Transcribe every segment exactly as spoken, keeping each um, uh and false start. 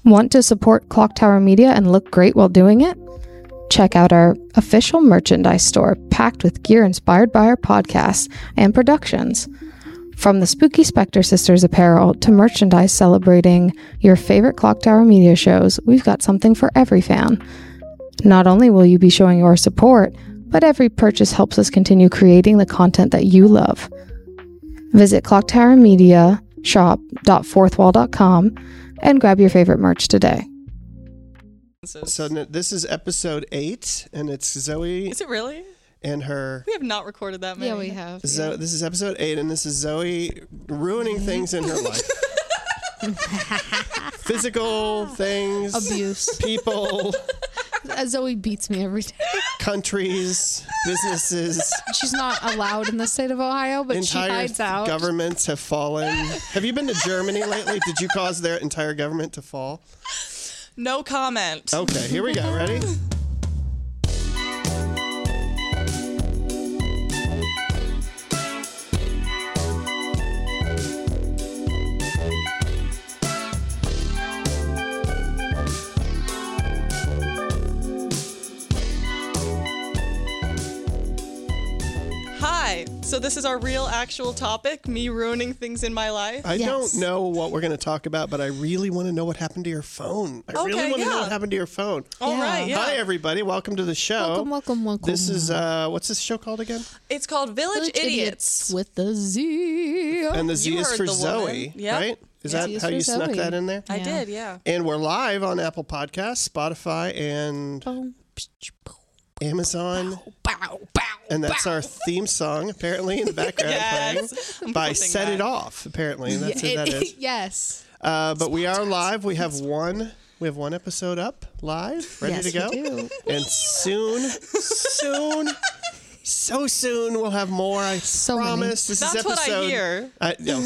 Want to support Clock Tower Media and look great while doing it? Check out our official merchandise store packed with gear inspired by our podcasts and productions. From the Spooky Spectre Sisters apparel to merchandise celebrating your favorite Clock Tower Media shows, we've got something for every fan. Not only will you be showing your support, but every purchase helps us continue creating the content that you love. Visit clock tower media shop dot fourth wall dot com and grab your favorite merch today. So this is episode eight, and it's Zoe. Is it really? And her. We have not recorded that many. Yeah, we have. Zo- yeah. This is episode eight, and this is Zoe ruining things in her life. Physical things. Abuse. People. Zoe beats me every day. Countries. Businesses. She's not allowed in the state of Ohio, but she entire hides out. Governments have fallen. Have you been to Germany lately? Did you cause their entire government to fall? No comment. Okay, here we go. Ready? Hi. So this is our real actual topic, me ruining things in my life. I Yes. don't know what we're going to talk about, but I really want to know what happened to your phone. I really Okay, want to know yeah. what happened to your phone. All Yeah. right, yeah. Hi, everybody. Welcome to the show. Welcome, welcome, welcome. This is, uh, what's this show called again? It's called Village, Village Idiots. with the Z. And the Z You is heard for the woman. Zoe, Yep. right? Is Yeah. that Z is how for you snuck Zoe. that in there? I Yeah. did, yeah. And we're live on Apple Podcasts, Spotify, and Boom. Amazon. Bow, bow, And that's bow. our theme song, apparently, in the background Yes. playing I'm by putting Set that. It Off, apparently. That's what that is. Yes. Uh, but we are live. We have one. We have one episode up live, ready Yes, to go. we do. And soon, soon, so soon we'll have more. I So many. promise. This That's is what I episode. hear. I, no,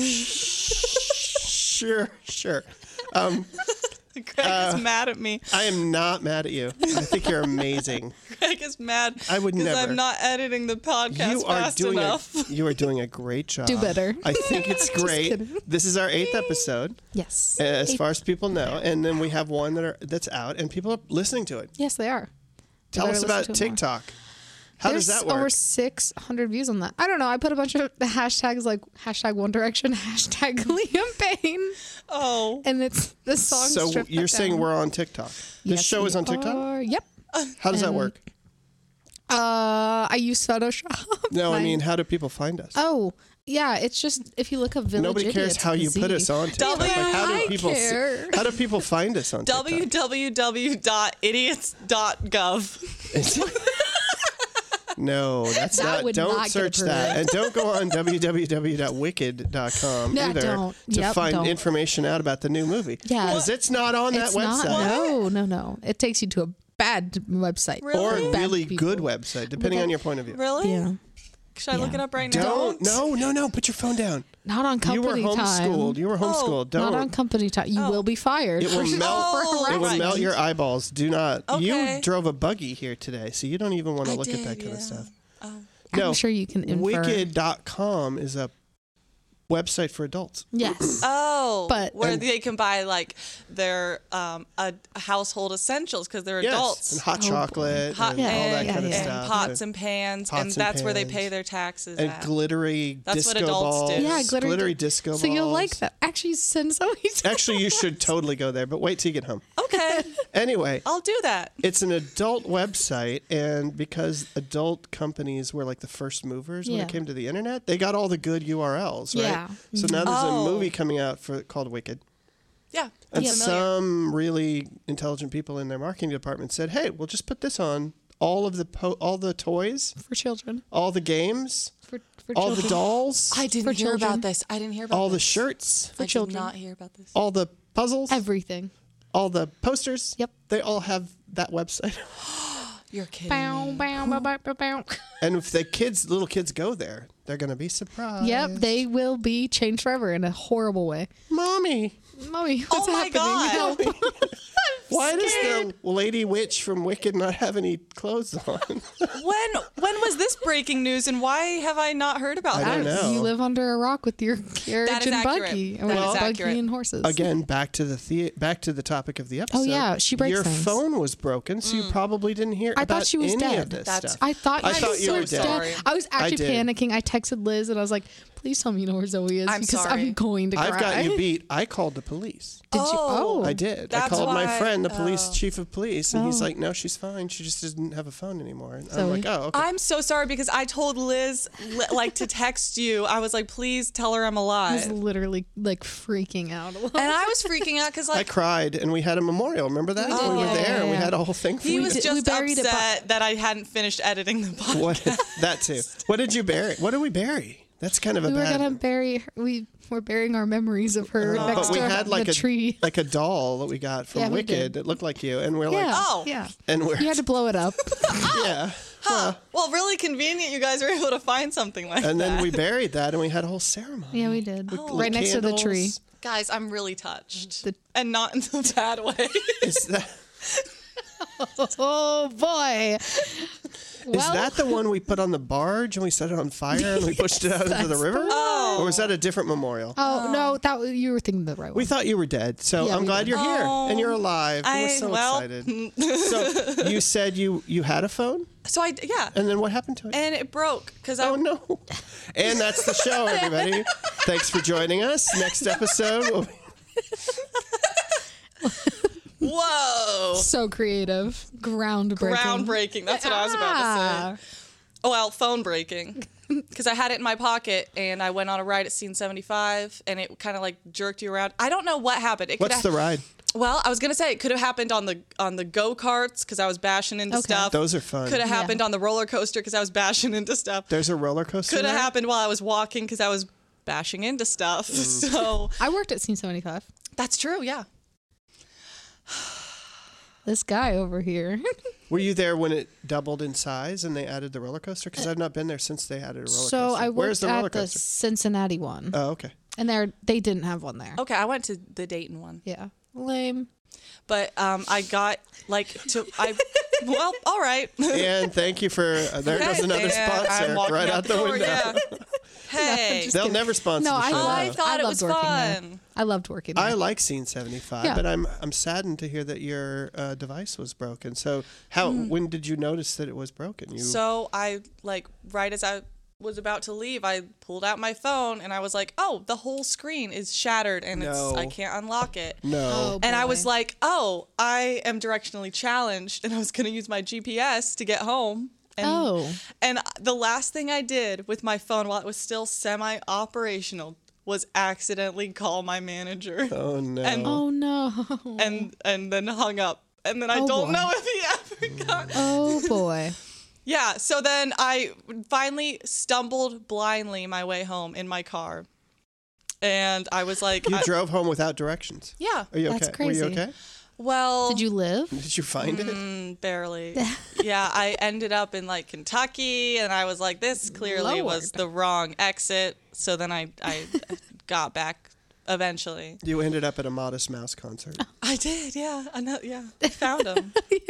sure, sure. Um, Greg Uh, is mad at me. I am not mad at you. I think you're amazing. Greg is mad I would because never. I'm not editing the podcast You are fast doing enough. a you are doing a great job. Do better. I think it's Just great. kidding. This is our eighth episode, Yes. as Eight- far as people know, and then we have one that are that's out, and people are listening to it. Yes, they are. They Tell better us listen about to it more. TikTok. How There's does that work? over six hundred views on that. I don't know. I put a bunch of the hashtags like hashtag One Direction, hashtag Liam Payne, Oh. and it's the song. so stripped you're that saying down. we're on TikTok? This Yes, show we is on TikTok. are. Yep. How does that and- work? Uh, I use Photoshop. No, I and mean, how do people find us? Oh, yeah. It's just if you look up Village Nobody cares Idiots how with you Z. put us on TikTok. W- Like, how do I people? s- care. How do people find us on TikTok? w w w dot idiots dot gov. No, that's That not. would Don't not get search that, approved. and don't go on w w w dot wicked dot com No, either don't. to Yep, find don't. information out about the new movie. Yeah. because it's not on that It's website. not. No, no, no. It takes you to a bad website. Really? Or Really? a Bad really people. good website, depending on your point of view. Really? Yeah. Should I look Yeah. it up right now? Don't. No, no, no. Put your phone down. Not on You were company homeschooled. time. You were homeschooled. Don't. Not on company time. You Oh. will be fired. It will for- melt- for Oh, It will harassment. melt your eyeballs. Do not. Okay. You drove a buggy here today, so you don't even want to I look at did, that kind of yeah. stuff. Oh. No, I'm sure you can infer. wicked dot com is a website for adults. Yes. Oh, But- where And- they can buy like their um a household essentials because they're Yes, adults. and hot Oh, chocolate Hot and and, all that yeah, kind of yeah. stuff. and pots and pans, Pots and and that's where they pans. pay their taxes and at. glittery That's what disco adults balls. do. Yeah, glittery- glittery disco So you'll balls. like that. Actually, send somebody. to- Actually, you should totally go there, but wait till you get home. Okay, Anyway, I'll do that. it's an adult website, and because adult companies were like the first movers when Yeah. it came to the internet, they got all the good U R Ls, right? Yeah. So now there's Oh. a movie coming out for called Wicked. Yeah, And I'm familiar. some really intelligent people in their marketing department said, "Hey, we'll just put this on all of the po- all the toys, for children. all the games, For, for all children. the dolls, I didn't For hear children. about this. I didn't hear about all the this. shirts, I children. did not hear about this. all the puzzles, Everything. all the posters. Yep. They all have that website." You're kidding Bow, me. bow, bow, bow, bow, bow. And if the kids, little kids go there, they're going to be surprised. Yep, they will be changed forever in a horrible way. Mommy, Mommy, what's Oh my happening? God. Help. Why does scared. the lady witch from Wicked not have any clothes on? When when was this breaking news, and why have I not heard about I don't this? know. You live under a rock with your carriage That is and accurate. buggy. That with is buggy accurate. and horses. Again, back to the, the back to the topic of the episode. yeah, she breaks Your things. phone was broken, so you probably didn't hear I about thought she was any dead. of this That's- stuff. I thought, I you thought were you so were dead. Sorry. I was actually did. panicking. I texted Liz and I was like, please tell me you know where Zoe is I'm because sorry. I'm going to cry. I've got you beat. I called the police. Did you? Oh. Oh, I did. I That's called my why- friend, the police oh. chief of police, and he's Oh. like, "No, she's fine. She just doesn't have a phone anymore." And I'm Zoe? like, "Oh, okay." I'm so sorry because I told Liz li- like to text you. I was like, please tell her I'm I was alive. literally like freaking out a little. And I was freaking out because I like cried, and we had a memorial. Remember that? We We, did, were yeah, there, yeah, and we yeah. had a whole thing for he you. was We just buried it by- upset that I hadn't finished editing the podcast. What? That too. What did you bury? What did we bury? That's kind of a we were bad. gonna bury her. We were burying our memories of her Uh, next but we to had like the a tree. like a doll that we got from Yeah, we Wicked did. that looked like you, and we're Yeah. like, Oh. yeah. and we're You had to blow it up. yeah. Well, Well, really convenient. You guys were able to find something like and that. then we buried that, and we had a whole ceremony. yeah, we did. Lit right next to the tree. candles. Guys, I'm really touched, The- and not in the bad way. Is that Oh boy. is that the one we put on the barge and we set it on fire and we pushed it out into the river? Oh. Or was that a different memorial? Oh no, that was, you were thinking the right one. We thought you were dead, so Yeah, I'm we glad did. you're here and you're alive. I- we're so well, excited. So you said you you had a phone, So I yeah, and then what happened to it? and it broke because I Oh no! And that's the show, everybody. Thanks for joining us. Next episode, we'll be- whoa. So creative, groundbreaking. Groundbreaking. That's what I was about to say. Oh, well, phone breaking. Because I had it in my pocket and I went on a ride at Scene seventy-five and it kind of like jerked you around. I don't know what happened. It what's could the ha- ride? Well, I was gonna say it could have happened on the on the go karts because I was bashing into Okay. stuff. Those are fun. Could have Yeah. happened on the roller coaster because I was bashing into stuff. There's a roller coaster. Could have there? happened while I was walking because I was bashing into stuff. Mm. So I worked at Scene seventy-five. that's true. Yeah. This guy over here. Were you there when it doubled in size and they added the roller coaster? Because I've not been there since they added a roller so coaster. I Where's worked the roller at the coaster? Cincinnati one, Oh, okay. and there they didn't have one there. Okay, I went to the Dayton one. Yeah, lame. But um, I got like to I. Well, all right. And thank you for uh, there goes Hey, another and I'm sponsor walking right out the door, window. yeah. Hey. just They'll kidding. never sponsor No, the I show. Oh, I loved- now. thought it loved was working there. fun. I loved working there. I like Scene seventy-five, Yeah. but I'm I'm saddened to hear that your uh, device was broken. So how when did you notice that it was broken? You So I like right as I was about to leave, I pulled out my phone and I was like, "Oh, the whole screen is shattered and No. it's I can't unlock it." no. Oh, And I boy. was like, "Oh, I am directionally challenged," and I was going to use my G P S to get home. And, Oh. And the last thing I did with my phone while it was still semi-operational was accidentally call my manager. Oh no. And- Oh no. and and then hung up. And then I Oh, don't boy. know if he ever got. Oh boy. Yeah. So then I finally stumbled blindly my way home in my car, and I was like, you I- drove home without directions. "Yeah, Are you That's okay? Were you crazy. okay? well, Did you live? Did you find it? Mm, barely. Yeah, I ended up in like Kentucky, and I was like, this clearly was Lord. the wrong exit. So then I I got back eventually. You ended up at a Modest Mouse concert. I did, yeah. I know, yeah. I found him.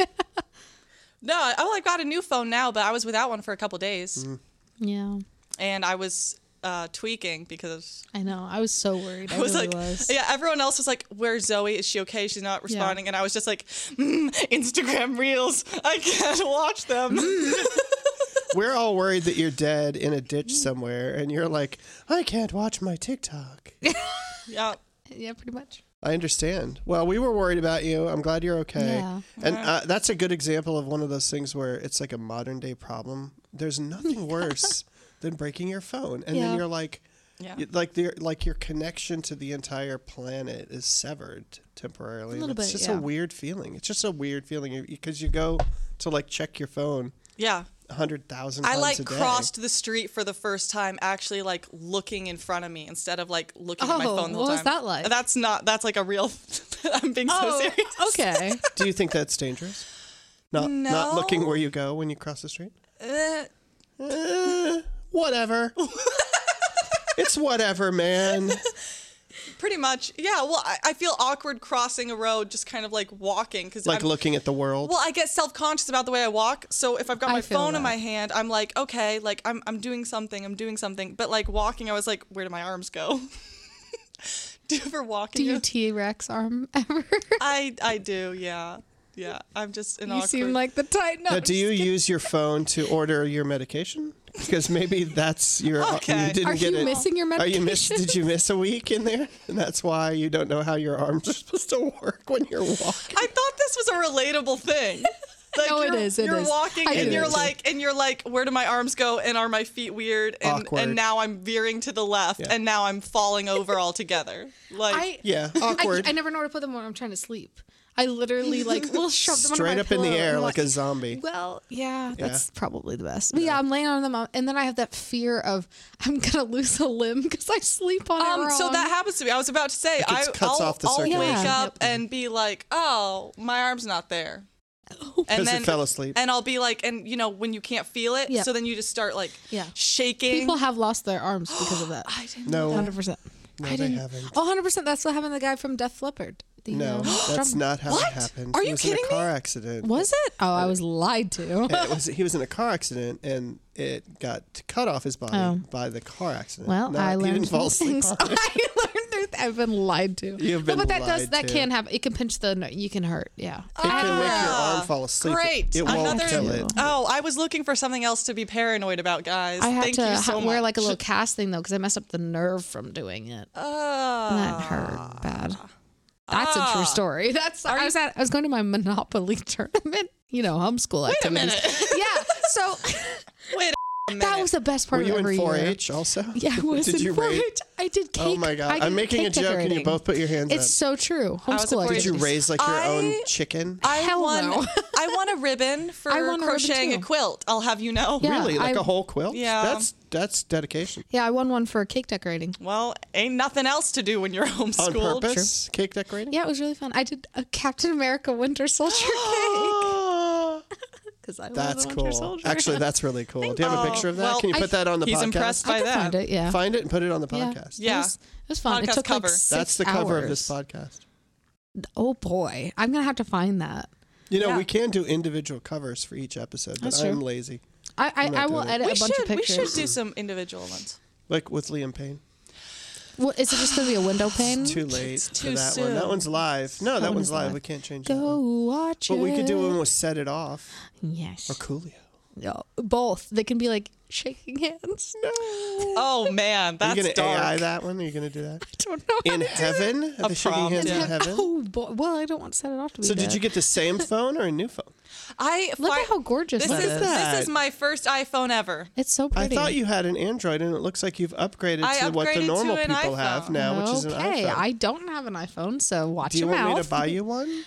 No, I, I got a new phone now, but I was without one for a couple days, Yeah. and I was uh, tweaking because I know. I was so worried. I, I was really like, was. yeah. Everyone else was like, "Where's Zoe? Is she okay? She's not responding." And I was just like, mm, "Instagram Reels. I can't watch them." We're all worried that you're dead in a ditch somewhere, and you're like, I can't watch my TikTok. Yeah. Yeah, pretty much. I understand. Well, we were worried about you. I'm glad you're okay. Yeah. And uh, that's a good example of one of those things where it's like a modern day problem. There's nothing worse than breaking your phone, and Yeah. then you're like, Yeah. y- like the like your connection to the entire planet is severed temporarily. A little and it's bit, just yeah. a weird feeling. It's just a weird feeling because you go to like check your phone Yeah. a hundred thousand I times like a day. crossed the street for the first time, actually like looking in front of me instead of like looking at my Oh, phone the whole what was time. that like? That's not. That's like a real. I'm being so Oh, serious. okay. Do you think that's dangerous? Not not No. looking where you go when you cross the street? Uh, Eh, whatever. It's whatever, man. Pretty much. Yeah. Well, I, I feel awkward crossing a road, just kind of like walking. Cause Like I'm, looking at the world. Well, I get self-conscious about the way I walk. So if I've got I my feel phone that. in my hand, I'm like, okay, like I'm, I'm doing something. I'm doing something. But like walking, I was like, where do my arms go? Do you ever walk? Do in you your- T-Rex arm ever? I, I do. Yeah. Yeah. I'm just an You awkward. seem like the tight Now, do you use your phone to order your medication? Because maybe that's your. Okay. You didn't Are get you it. missing your Are you miss? medication? Did you miss a week in there? And that's why you don't know how your arms are supposed to work when you're walking. I thought this was a relatable thing. Like No, it you're, is, it you're is. walking I and get you're it. like, and you're like, where do my arms go? And are my feet weird? And Awkward. and now I'm veering to the left, Yeah. and now I'm falling over altogether. Like, I, Yeah, I, awkward. I never know where to put them when I'm trying to sleep. I literally like will shove them under Straight my up in the pillow air and like a zombie. Well, yeah, Yeah. that's probably the best. But yeah, I'm laying on them, uh, and then I have that fear of I'm gonna lose a limb because I sleep on it um, wrong. so that happens to me. I was about to say, It I, gets- cuts I'll, off the I'll wake circulation. up and be like, oh, my arm's not there. Because And it then fell asleep. And I'll be like, and you know, when you can't feel it, Yeah. so then you just start like Yeah. shaking. People have lost their arms because of that. I didn't No, one hundred percent. no, I they didn't. haven't. Oh, one hundred percent. That's what happened to the guy from Def Leppard. The, No, uh, that's drum- not how What? it happened. Are he you was kidding in a car accident. Was it? Oh, I was lied to. it was he was in a car accident and it got cut off his body Oh. by the car accident. Well, No, I he learned didn't fall new asleep things. on it. I learned new th- I've been lied to. You've No, been but that does lied that to. can happen. It can pinch the. You can hurt. Yeah. It can make your Ah, arm fall asleep. Great. It won't Another, kill it. Oh, I was looking for something else to be paranoid about, guys. I had Thank to you ha- so wear like a much. little cast thing though because I messed up the nerve from doing it. Oh. That hurt bad. That's a true Ah. story. That's I was at I was going to my Monopoly tournament. You know, homeschool Wait a activities. minute. Yeah. So Wait a minute. that was the best part Were you of every in four year. H also? Yeah, I was Did in you four-H. raise? I did cake. Oh my god! I did I'm making a cake joke and you decorating. both put your hands It's up. so true. I was at Homeschool four-H. Did you activities. raise like your I- own chicken? I Hell won. no. I won a ribbon for I won a ribbon crocheting too. a quilt. I'll have you know. Yeah. really? Like I- a whole quilt? Yeah. That's that's dedication. Yeah, I won one for cake decorating. Well, ain't nothing else to do when you're On homeschooled. purpose? Cake decorating? Yeah, it was really fun. I did a Captain America Winter Soldier cake because I That's was a Winter cool. Soldier. Actually, that's really cool. Do you have a Oh, picture of that? well, Can you I- put that on the He's podcast? impressed I by can that. find it. Yeah. Find it and put it on the Yeah. podcast. Yeah. It was, it was fun. It Podcast took cover. like six That's the cover of this hours. podcast. Oh boy, I'm gonna have to find that. You know, Yeah. we can do individual covers for each episode, but That's I'm true. lazy. I I, I'm not I will doing it. edit We a bunch should. of We pictures. should do some individual ones. Like with Liam Payne. Well, is it just gonna be a window pane? Too late It's for too that one. That soon. one's live. No, that one one's is live. live. We can't change Go that one. watch But it. we could do one with Set It Off Yes. or Coolio. Yeah, both. They can be like shaking hands. No. Oh man, Are that's you going to dark. A I that one? Are you going to do that? I don't know. how In to do heaven? it. Are they shaking prompt, hands in yeah. heaven? Oh boy. Well, I don't want to set it off to be So did that. you get the same phone or a new phone? I Look fi- at how gorgeous this that is. is. that? This is my first iPhone ever. It's so I pretty. thought you had an Android, and it looks like you've upgraded I to what upgraded the to normal an people have iPhone. now, which is an okay, iPhone. I don't have an iPhone, so watch Do you your want mouth. me to buy you one?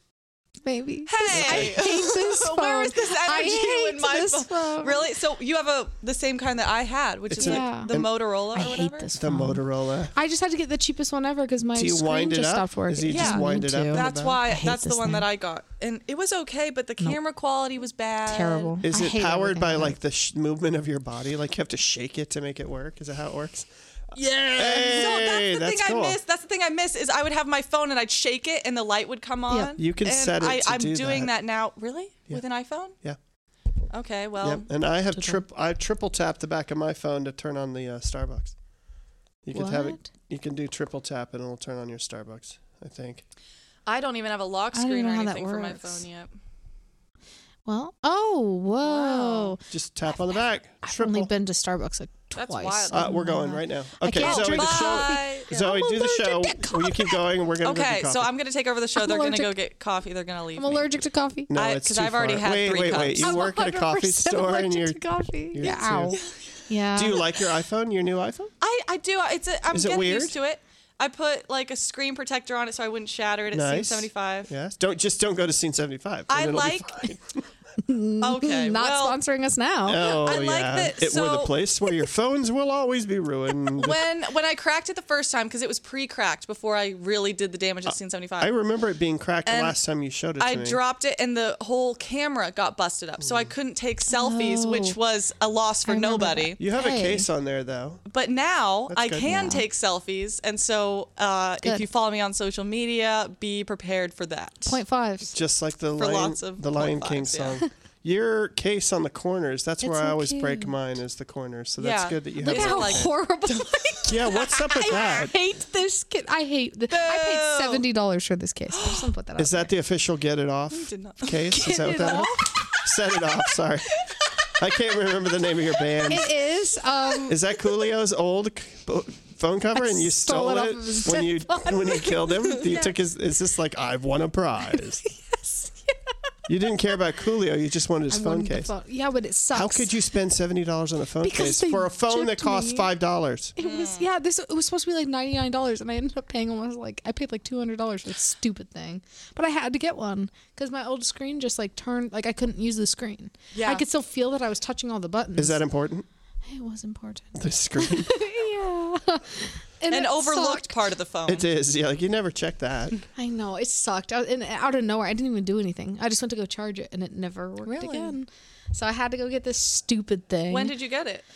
Maybe. Hey, I hate this phone. Where is this I energy hate in my this phone? phone. Really? So you have a the same kind that I had, which It's is an- like Yeah. the an- Motorola or I whatever. hate this The phone. Motorola. I just had to get the cheapest one ever because my Do you screen wind it just up? stopped working. Is you just Yeah, wind me it up too. in the That's back? why. I hate That's the this one thing. that I got, and it was okay, but the camera quality was bad. Terrible. Is I it hate powered everything by about like it. the sh- movement of your body? Like you have to shake it to make it work? Is that how it works? Yeah. Hey, so that's the that's thing cool. I miss. That's the thing I miss is I would have my phone and I'd shake it and the light would come on. Yeah. You can and set it I, to I'm do doing that. that, now. Really? Yeah. With an iPhone? Yeah. Okay. Well. Yep. And I have trip. I triple tap the back of my phone to turn on the uh, Starbucks. You can have it. What? You can do triple tap and it'll turn on your Starbucks. I think. I don't even have a lock I don't screen even or know how that anything for my works. phone yet. Well, oh, whoa. Just tap on the back. I've Triple. only been to Starbucks like That's twice. wild. Uh, we're going right now. I Okay, can't Zoe, drink the show. Bye. Zoe, I'm do the show. allergic to Will you keep going? And we're gonna go Okay, get so coffee. I'm gonna take over the show. I'm They're gonna allergic. go get coffee. They're gonna leave I'm me. allergic to coffee. No, I- it's 'cause too I've already far. had wait, three wait, wait. cups. You I'm work at a coffee one hundred percent store and allergic you're. to coffee. you're Yeah, ow. too. Yeah. Do you like your iPhone? Your new iPhone? I, I do. It's a, I'm Is it getting weird? used to it. I put like a screen protector on it so I wouldn't shatter it at Nice. scene seventy-five. Yes. Don't just don't go to scene seventy-five. and I it'll be like fine. Okay, Not well, sponsoring us now. Oh, I like yeah. that- It, we're the so- place where your phones will always be ruined. when when I cracked it the first time, because it was pre-cracked before I really did the damage at scene seventy-five. I remember it being cracked the And last time you showed it to I me. dropped it and the whole camera got busted up, so I couldn't take selfies, Oh. which was a loss for remember nobody. You have a Hey. case on there, though. But now That's I good. can Yeah. take selfies, and so uh, if Good. you follow me on social media, be prepared for that. Point five. Just like the For Lion, lots of the Lion point King fives, yeah. song. Your case on the corners, that's It's where I so always break cute. mine, is the corners. So that's Yeah. good that you Look have how a like- case. horrible. Yeah, what's up with I that? hate this kid. I hate. The, I paid Boo. seventy dollars for this case. I just want to put that. Is out that the official get it off did not- case? Is that what Get It that is? Set it off, sorry. I can't remember the name of your band. there. It is. Um, Is that Coolio's old c- bo- phone cover and you stole stole it it, off of his when you phone. when you killed him? You took his. Is this like I've won a prize? yes. You didn't care about Coolio. You just wanted his I phone wanted the case. phone. Yeah, but it sucks. How could you spend seventy dollars on a phone Because case they for a phone that gypped costs me. five dollars? It was yeah. This it was supposed to be like ninety nine dollars, and I ended up paying almost like I paid like two hundred dollars for this stupid thing. But I had to get one because my old screen just like turned like I couldn't use the screen. Yeah. I could still feel that I was touching all the buttons. Is that important? It was important. The screen. yeah. And An it overlooked sucked. part of the phone. It is. Yeah, like you never check that. I know it sucked. I, and out of nowhere, I didn't even do anything. I just went to go charge it, and it never worked Really? again. So I had to go get this stupid thing. When did you get it?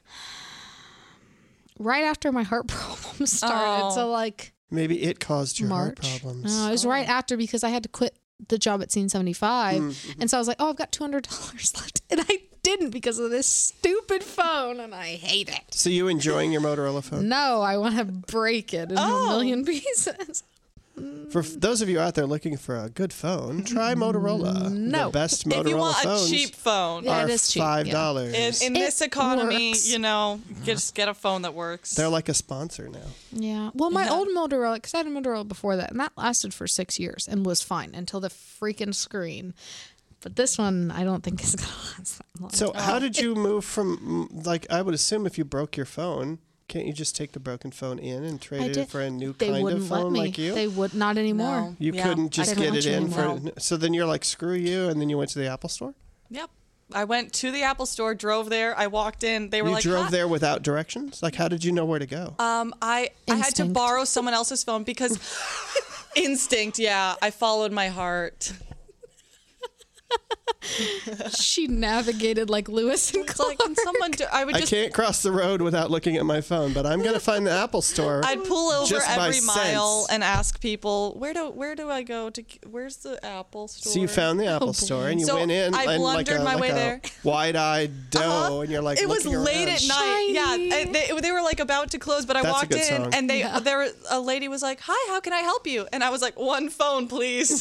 right after my heart problem started. Oh. So like Maybe it caused your March. heart problems. No, it was right after because I had to quit the job at Scene seventy-five, Mm-hmm. and so I was like, oh, I've got two hundred dollars left, and I didn't because of this stupid phone, and I hate it. So you enjoying your Motorola phone? No, I want to break it into Oh. a million pieces. For f- those of you out there looking for a good phone, try Motorola. No. The best Motorola If you want phones a cheap phone, Yeah, are it is cheap, five yeah. dollars. in, in It this economy, works. you know, just get a phone that works. They're like a sponsor now. Yeah. Well, my Yeah. old Motorola, because I had a Motorola before that, and that lasted for six years and was fine until the freaking screen. But this one, I don't think is going to last that long. So how did you move from, mm, like, I would assume if you broke your phone, can't you just take the broken phone in and trade I it did. for a new They kind wouldn't of let phone me. like you? They would not anymore. No. You Yeah. couldn't I just didn't get want it you in for. anymore. So then you're like, screw you, and then you went to the Apple store. Yep. I went to the Apple store, drove there. I walked in. They were You like, drove "Hi." there without directions. Like, how did you know where to go? Um, I I had to Instinct. borrow someone else's phone because instinct. Yeah, I followed my heart. She navigated like Lewis and It's like, can Clark. someone do? I would I just. can't cross the road without looking at my phone, but I'm gonna find the Apple store. I'd pull over Just by every mile sense. and ask people where do where do I go to? Where's the Apple store? So you found the Apple store and you So went in I and like blundered a, my like way a there. wide-eyed doe, Uh-huh. and you're like it was looking late around. at night. Yeah, Shiny. and they, they were like about to close, but I That's a walked good in song. and they Yeah. there a lady was like, "Hi, how can I help you?" And I was like, "One phone, please."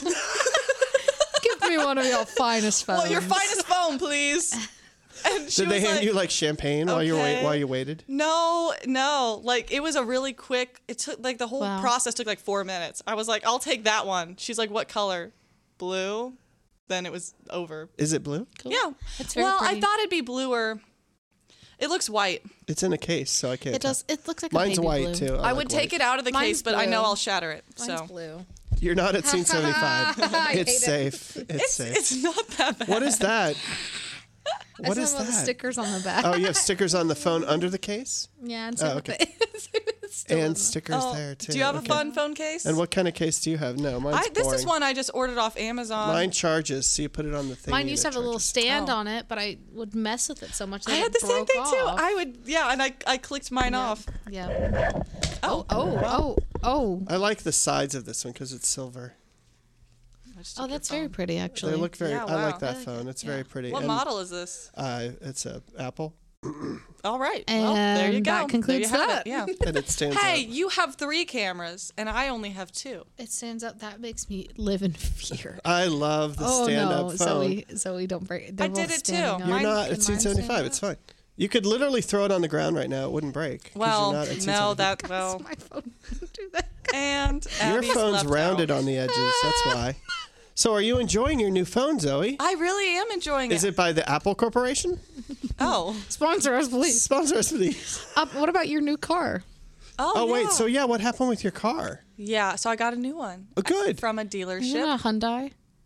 Give me one of your finest phones. Well, your finest phone, please. And she Did they was hand like, you like champagne while you wait okay. while you waited? No, no. Like it was a really quick. It took like the whole Wow. process took like four minutes. I was like, "I'll take that one." She's like, "What color?" Blue. Then it was over. Is it blue? Yeah. It's very well, pretty. I thought it'd be bluer. It looks white. It's in a case, so I can't. It does. It looks like tell. a Mine's baby white blue. too. I, would take it out of the Mine's case, but I know blue. I'll shatter it. Mine's so blue. You're not at scene seventy-five. I It's hate it. safe. It's, it's safe. it's not that bad. What is that? I What saw is some of the that? stickers on the back. Oh, you have stickers on the phone under the case, Yeah, and Oh, some okay. it's still in and the- stickers Oh, there too. do you have Okay. a fun phone case? And what kind of case do you have? No, mine's I, this boring. is one I just ordered off Amazon. Mine charges, so you put it on the thing. Mine used to have a little stand Oh. on it, but I would mess with it so much that I had it the same broke thing too. off. I would, yeah, and I, I clicked mine Yeah. off. Yeah. Oh, Oh, oh, oh. I like the sides of this one because it's silver. I just Oh, took your that's very phone. pretty, actually. They look very. Yeah, I like wow. that I like phone. it. It's Yeah. very pretty. What And, model is this? Uh, it's a Apple, All right. well, there you And go. that concludes there you have that. It. Yeah. and it stands Hey, out. you have three cameras, and I only have two. It stands out. That makes me live in fear. I love the oh stand-up no, phone. Zoe, Zoe, don't break. They're I did both it too. standing up. You're Mine- not Can at scene mine stand seventy-five. up? It's fine. You could literally throw it on the ground right now. It wouldn't break. 'cause Well, you're not at scene no, seventy-five. that well, My phone doesn't do that. and Your Abby's phone's left rounded out. on the edges. That's why. So, are you enjoying your new phone, Zoe? I really am enjoying Is it by the Apple Corporation? Oh, Sponsor us, please. Sponsor us, please. Uh, what about your new car? oh, Oh, yeah. wait. So, yeah, what happened with your car? yeah, so I got a new one Oh, good. from a Isn't it dealership. a Hyundai?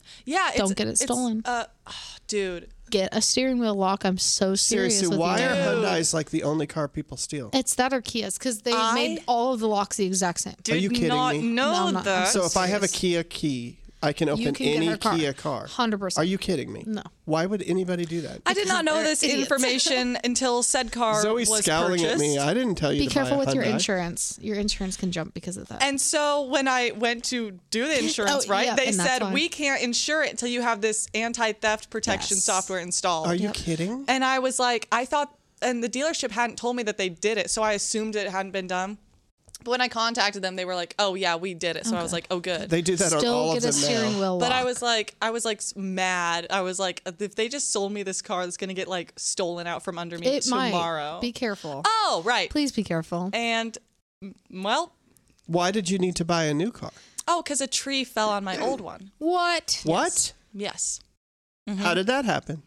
Yeah, it's, Don't get it it's, stolen. Uh, oh, dude. Get a steering wheel lock. I'm so serious. Seriously, with why you. are Hyundais like the only car people steal? It's that or Kias because they I- made all of the locks the exact same. Did you kidding not me? know No, I'm not. that. So if I have a Kia key, I can open You can get any her car. Kia car. one hundred percent. Are you kidding me? No. Why would anybody do that? I did not know They're this idiots. information until said car Zoe's was scowling purchased. at me. I didn't tell you Be to careful buy a with your Hyundai. insurance. Your insurance can jump because of that. And so when I went to do the insurance, Oh, right, yeah, they and that's said fine. we can't insure it until you have this anti-theft protection Yes. software installed. Are you Yep. kidding? And I was like, I thought, and the dealership hadn't told me that they did it, so I assumed it hadn't been done. But when I contacted them, they were like, "Oh yeah, we did it." So I was like, "Oh good." They do that on Still all get of a them steering now. wheel But lock. I was like, I was like mad. I was like, if they just sold me this car, that's gonna get like stolen out from under me it tomorrow. might. Be careful. oh right. Please be careful. And m- well, Why did you need to buy a new car? oh, because a tree fell on my old one. What? What? Yes. How did that happen?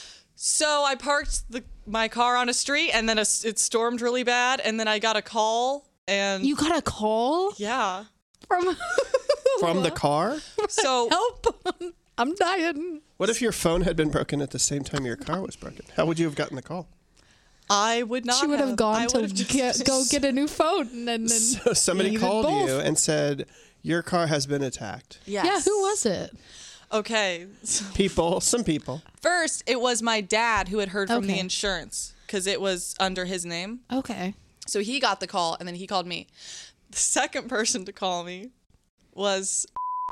So I parked the, my car on a street, and then a, it stormed really bad, and then I got a call, and You got a call yeah. from From the car? So help? I'm dying. What if your phone had been broken at the same time your car was broken? How would you have gotten the call? I would not. She would have I gone would to have just- get, go get a new phone and then. So somebody you did called both. you and said, your car has been attacked. Yes. Yeah, who was it? Okay. So People, some people. first, it was my dad who had heard from the Okay. insurance because it was under his name. Okay. So he got the call, and then he called me. The second person to call me was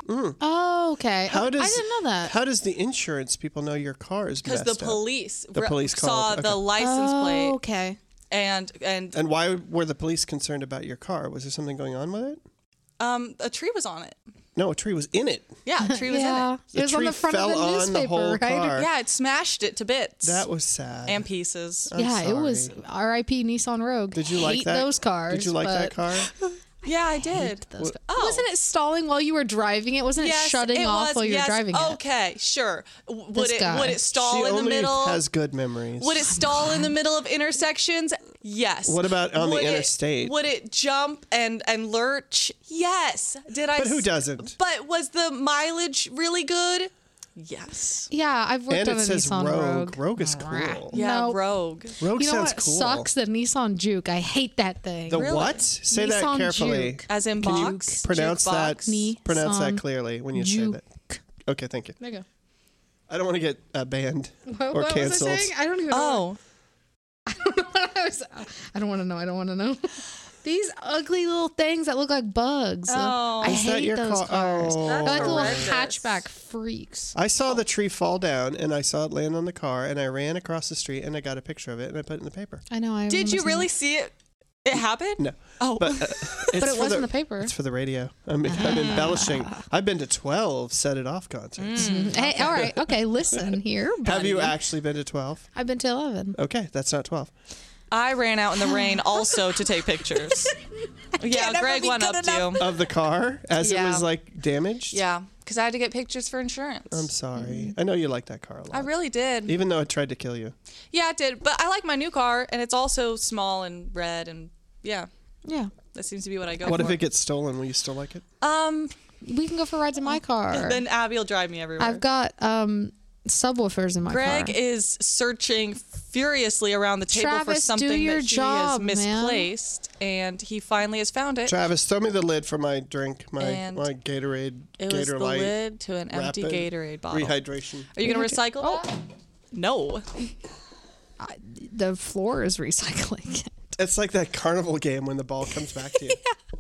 Oh, okay. How does I didn't know that. How does the insurance people know your car is because messed the up? police, The re- police saw called, the okay. license oh, plate, okay. and and And why were the police concerned about your car? Was there something going on with it? um a tree was on it. No, a tree was in it. Yeah, a tree was yeah, in it. The it was on tree the front fell of the on the newspaper, whole right? car. Yeah, it smashed it to bits. That was sad. and pieces. I'm yeah, it was sorry. R I P Nissan Rogue. Did you like Hate that? those cars? Did you like that but car? Yeah, I did. Those What- Oh. Wasn't it stalling while you were driving it? Wasn't Yes, it shutting it off was. while you yes. were driving it? Okay, sure. W- Would This it guy. would it stall she in the only middle? has good memories. Would it stall in the middle of intersections? Yes. What about on the Would it- interstate? Would it jump and and lurch? Yes. Did I? But who s- doesn't? But was the mileage really good? Yes. Yeah, I've worked And on it a says Nissan Rogue. Rogue. Rogue is cool. Yeah, No. Rogue. Rogue You know sounds what cool. sucks? The Nissan Juke. I hate that thing. The Really? what? Say that Nissan carefully. Juke. As in Can you box. pronounce that? Jukebox. Pronounce that Nissan clearly when you say Juke. that. Okay, thank you. There you go. I don't want to get uh, banned What, or what was I canceled. saying? I don't even know. Oh. I don't know what I was. I don't want to know. I don't want to know. These ugly little things that look like bugs. Oh. I Is that hate your those car? cars. Oh. They're like little horrendous. hatchback freaks. I saw the tree fall down and I saw it land on the car and I ran across the street and I got a picture of it and I put it in the paper. I know. I Did remember you seeing really that. see it? It happened? No. Oh. But, uh, it's But it for was the, in the paper. It's for the radio. I'm, I'm embellishing. I've been to twelve Set It Off concerts. Hey, all right. Okay, listen here. Have you buddy. actually been to twelve? I've been to eleven. Okay, that's not twelve. I ran out in the rain also to take pictures. Yeah, never Greg be went good up to enough. you. Of the car as it Yeah. was like damaged? Yeah, because I had to get pictures for insurance. I'm sorry. I know you like that car a lot. I really did. Even though it tried to kill you. Yeah, it did. But I like my new car, and it's also small and red, and yeah, Yeah. that seems to be what I go What for. if it gets stolen? Will you still like it? Um, We can go for rides in my car. then Abby will drive me everywhere. I've got um subwoofers in my Greg car. is searching furiously around the table for Travis, do something your that he job, has man. misplaced, and he finally has found it. Travis, throw me the lid for my drink, my And my Gatorade, It was Gator the Light lid to an empty Rapid Gatorade bottle. rehydration. Are you going to recycle Oh. that? No. I, the floor is recycling. It's like that carnival game when the ball comes back to you.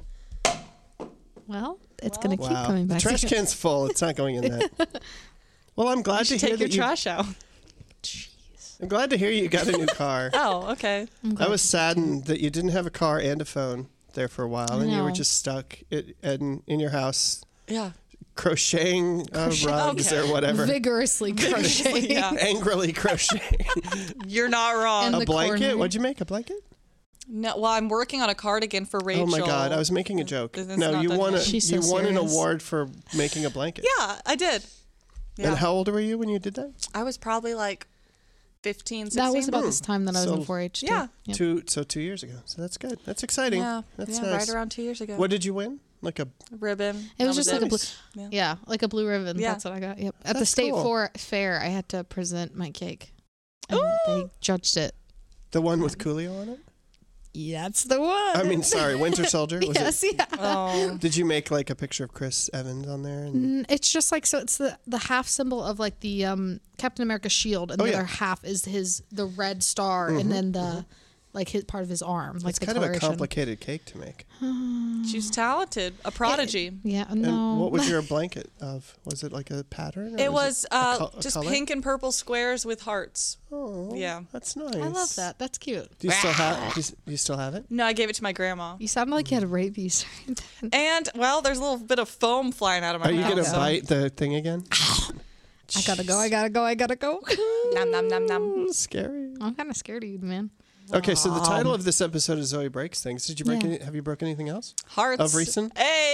Well, it's going to keep Wow. coming The back. trash can's full. It's not going in that. Well, I'm glad to You hear take your that you. trash out. I'm glad to hear you got a new car. Oh, okay. I was saddened that you didn't have a car and a phone there for a while, and you were know. just stuck in, in, in your house Yeah. crocheting uh, rugs Okay. or whatever. Vigorously crocheting. Yeah. Angrily crocheting. You're not wrong. And a the blanket? corner. What'd you make? A blanket? No, well, I'm working on a cardigan for Rachel. Oh my God! I was making a joke. That's No, not you done won a yet. She's so you won an serious. award for making a blanket. Yeah, I did. Yeah. And how old were you when you did that? I was probably like fifteen, sixteen. That was about this time that I was So- in four H. too. Yeah. Yep. Two, so two years ago. So that's good. That's exciting. Yeah, That's yeah, nice. right around two years ago. What did you win? Like a ribbon. It was That just like a blue, Yeah. yeah, like a blue ribbon. Yeah. That's what I got. Yep. At the That's state cool. for, fair, I had to present my cake, and they judged it. the one with Coolio on it. Yeah, that's the one. I mean, sorry, Winter Soldier. Was yes, it? yeah. Oh. Did you make like a picture of Chris Evans on there? And Mm, It's just like, so it's the the half symbol of like the um Captain America shield, and Oh, the yeah. other half is his the red star, and then the like his part of his arm, like it's the kind of a coloration. complicated cake to make. She's talented, a prodigy. Yeah, And no. what was your blanket of? Was it like a pattern? or It was a uh, col- a just color? pink and purple squares with hearts. Oh, Yeah. that's nice. I love that. That's cute. Do you still have? Do you, s- do you still have it? No, I gave it to my grandma. You sound like you had rabies. And well, there's a little bit of foam flying out of my Are you mouth. gonna so- bite the thing again? I gotta go. I gotta go. I gotta go. Nom nom nom nom. Mm, Scary. I'm kind of scared of you, man. Okay, so the title of this episode is Zoe Breaks Things. Did you break? Yeah. Any, have you broken anything else? Hearts Of recent?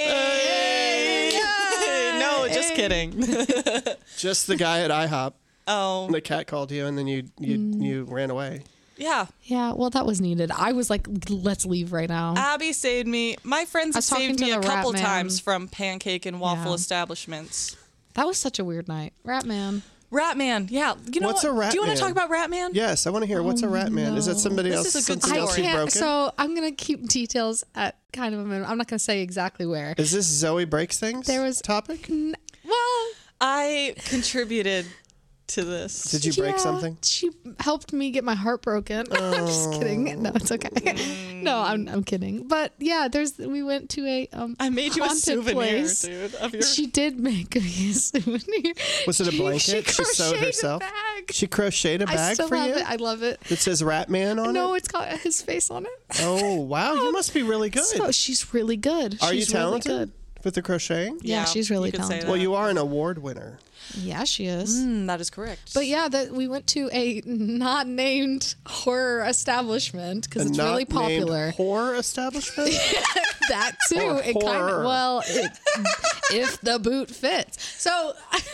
Hey! No, just kidding. Just the guy at IHOP. Oh, The cat called you, and then you you Mm. you ran away. yeah. Yeah, well, that was needed. I was like, let's leave right now. Abby saved me. My friends I have was talking saved to me a the rat couple man. times from pancake and waffle Yeah. establishments. That was such a weird night. Rat man. Ratman, yeah. You know What's what? a rat Do you want man? to talk about Ratman? Yes, I want to hear. What's a rat man? Is that somebody This else? is a good something I else story. you can't. broken? So I'm gonna keep details at kind of a minimum. I'm not gonna say exactly where. Is this Zoe Breaks Things? There was- topic. Well, I contributed to this. Did you break yeah, something? She helped me get my heart broken. I'm just kidding. No, it's okay. no, I'm I'm kidding. But yeah, there's we went to a um. I made you a haunted souvenir, place. dude. Of your... She did make me a souvenir. Was it a She- blanket? She, She sewed crocheted herself? A bag. She crocheted a I bag still for have you it. I love it. that says Rat Man on No, it. it's got his face on it. Oh wow, you must be really good. So she's really good. Are she's you talented Really good. with the crocheting? Yeah, she's really you could say talented. that. Well, you are an award winner. Yeah, she is. Mm, that is correct. But yeah, that we went to a not named horror establishment because A it's not really popular. named horror establishment. that too. Or It kind horror. of well, it, if the boot fits. So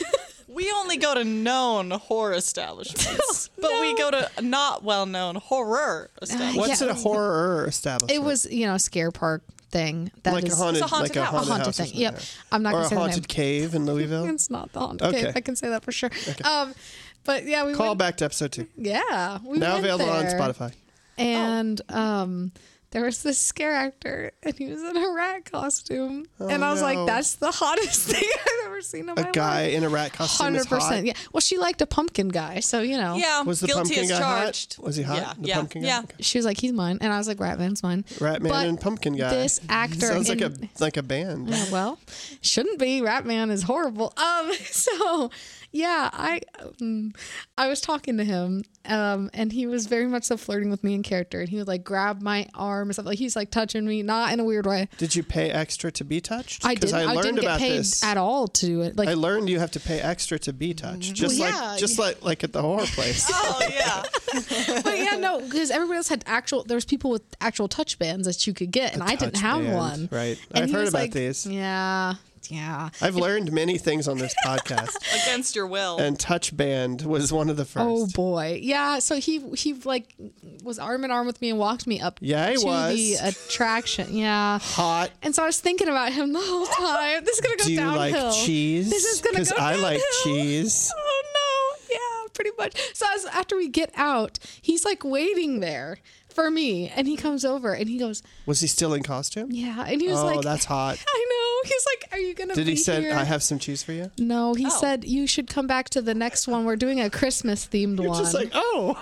we only go to known horror establishments, but we go to not well-known horror establishments. What's Yeah. a horror establishment? it was, you know, a scare park thing. That like is a haunted, It's a haunted like a house. haunted, a haunted house or thing. something Yep. there. I'm not Or gonna a say the haunted name. cave in Louisville. It's not the haunted Okay. cave. I can say that for sure. Um, but yeah, we Call went. back to episode two. Yeah, we Now went available on there. Spotify. And um there was this scare actor and he was in a rat costume. and I was no. like, that's the hottest thing I've ever seen in my A life. guy in a rat costume Hundred is hot. percent. Yeah. Well, she liked a pumpkin guy, so you know. Yeah, Was the guilty pumpkin as guy charged. hot? Was he hot? Yeah, the yeah, pumpkin guy? yeah. Okay. She was like, he's mine, and I was like, Ratman's mine. Rat Man But and pumpkin guy. This actor sounds like a in- like a band. Yeah, well, shouldn't be. Ratman is horrible. Um, so yeah, I um, I was talking to him, um, and he was very much so flirting with me in character, and he would like grab my arm and stuff. Like he's like touching me, not in a weird way. Did you pay extra to be touched? I 'Cause didn't. I I, learned didn't get about paid this. at all to do it. Like I learned you have to pay extra to be touched, just Well, like yeah, just you- like like at the horror place. Oh yeah. but yeah, no, because everybody else had actual. There was people with actual touch bands that you could get, and I didn't touch have band, one. right. And I've he heard was about like, these. Yeah, yeah. I've learned many things on this podcast, Against your will. and Touch Band was one of the first. Oh boy, yeah. So he he like was arm in arm with me and walked me up Yeah, he to was. the attraction. Yeah. Hot. And so I was thinking about him the whole time. This is gonna go Do you downhill. like cheese? This is gonna go Because I like downhill. cheese. Oh no! Yeah, pretty much. So as after we get out, he's like waiting there for me, and he comes over and he goes, Was he still in costume? "Yeah," and he was Oh, like, that's hot. I know. He's like, "Are you gonna?" Did be he say, here? I have some cheese for you? No, he Oh. said you should come back to the next one. We're doing a Christmas themed You're one. just like, oh.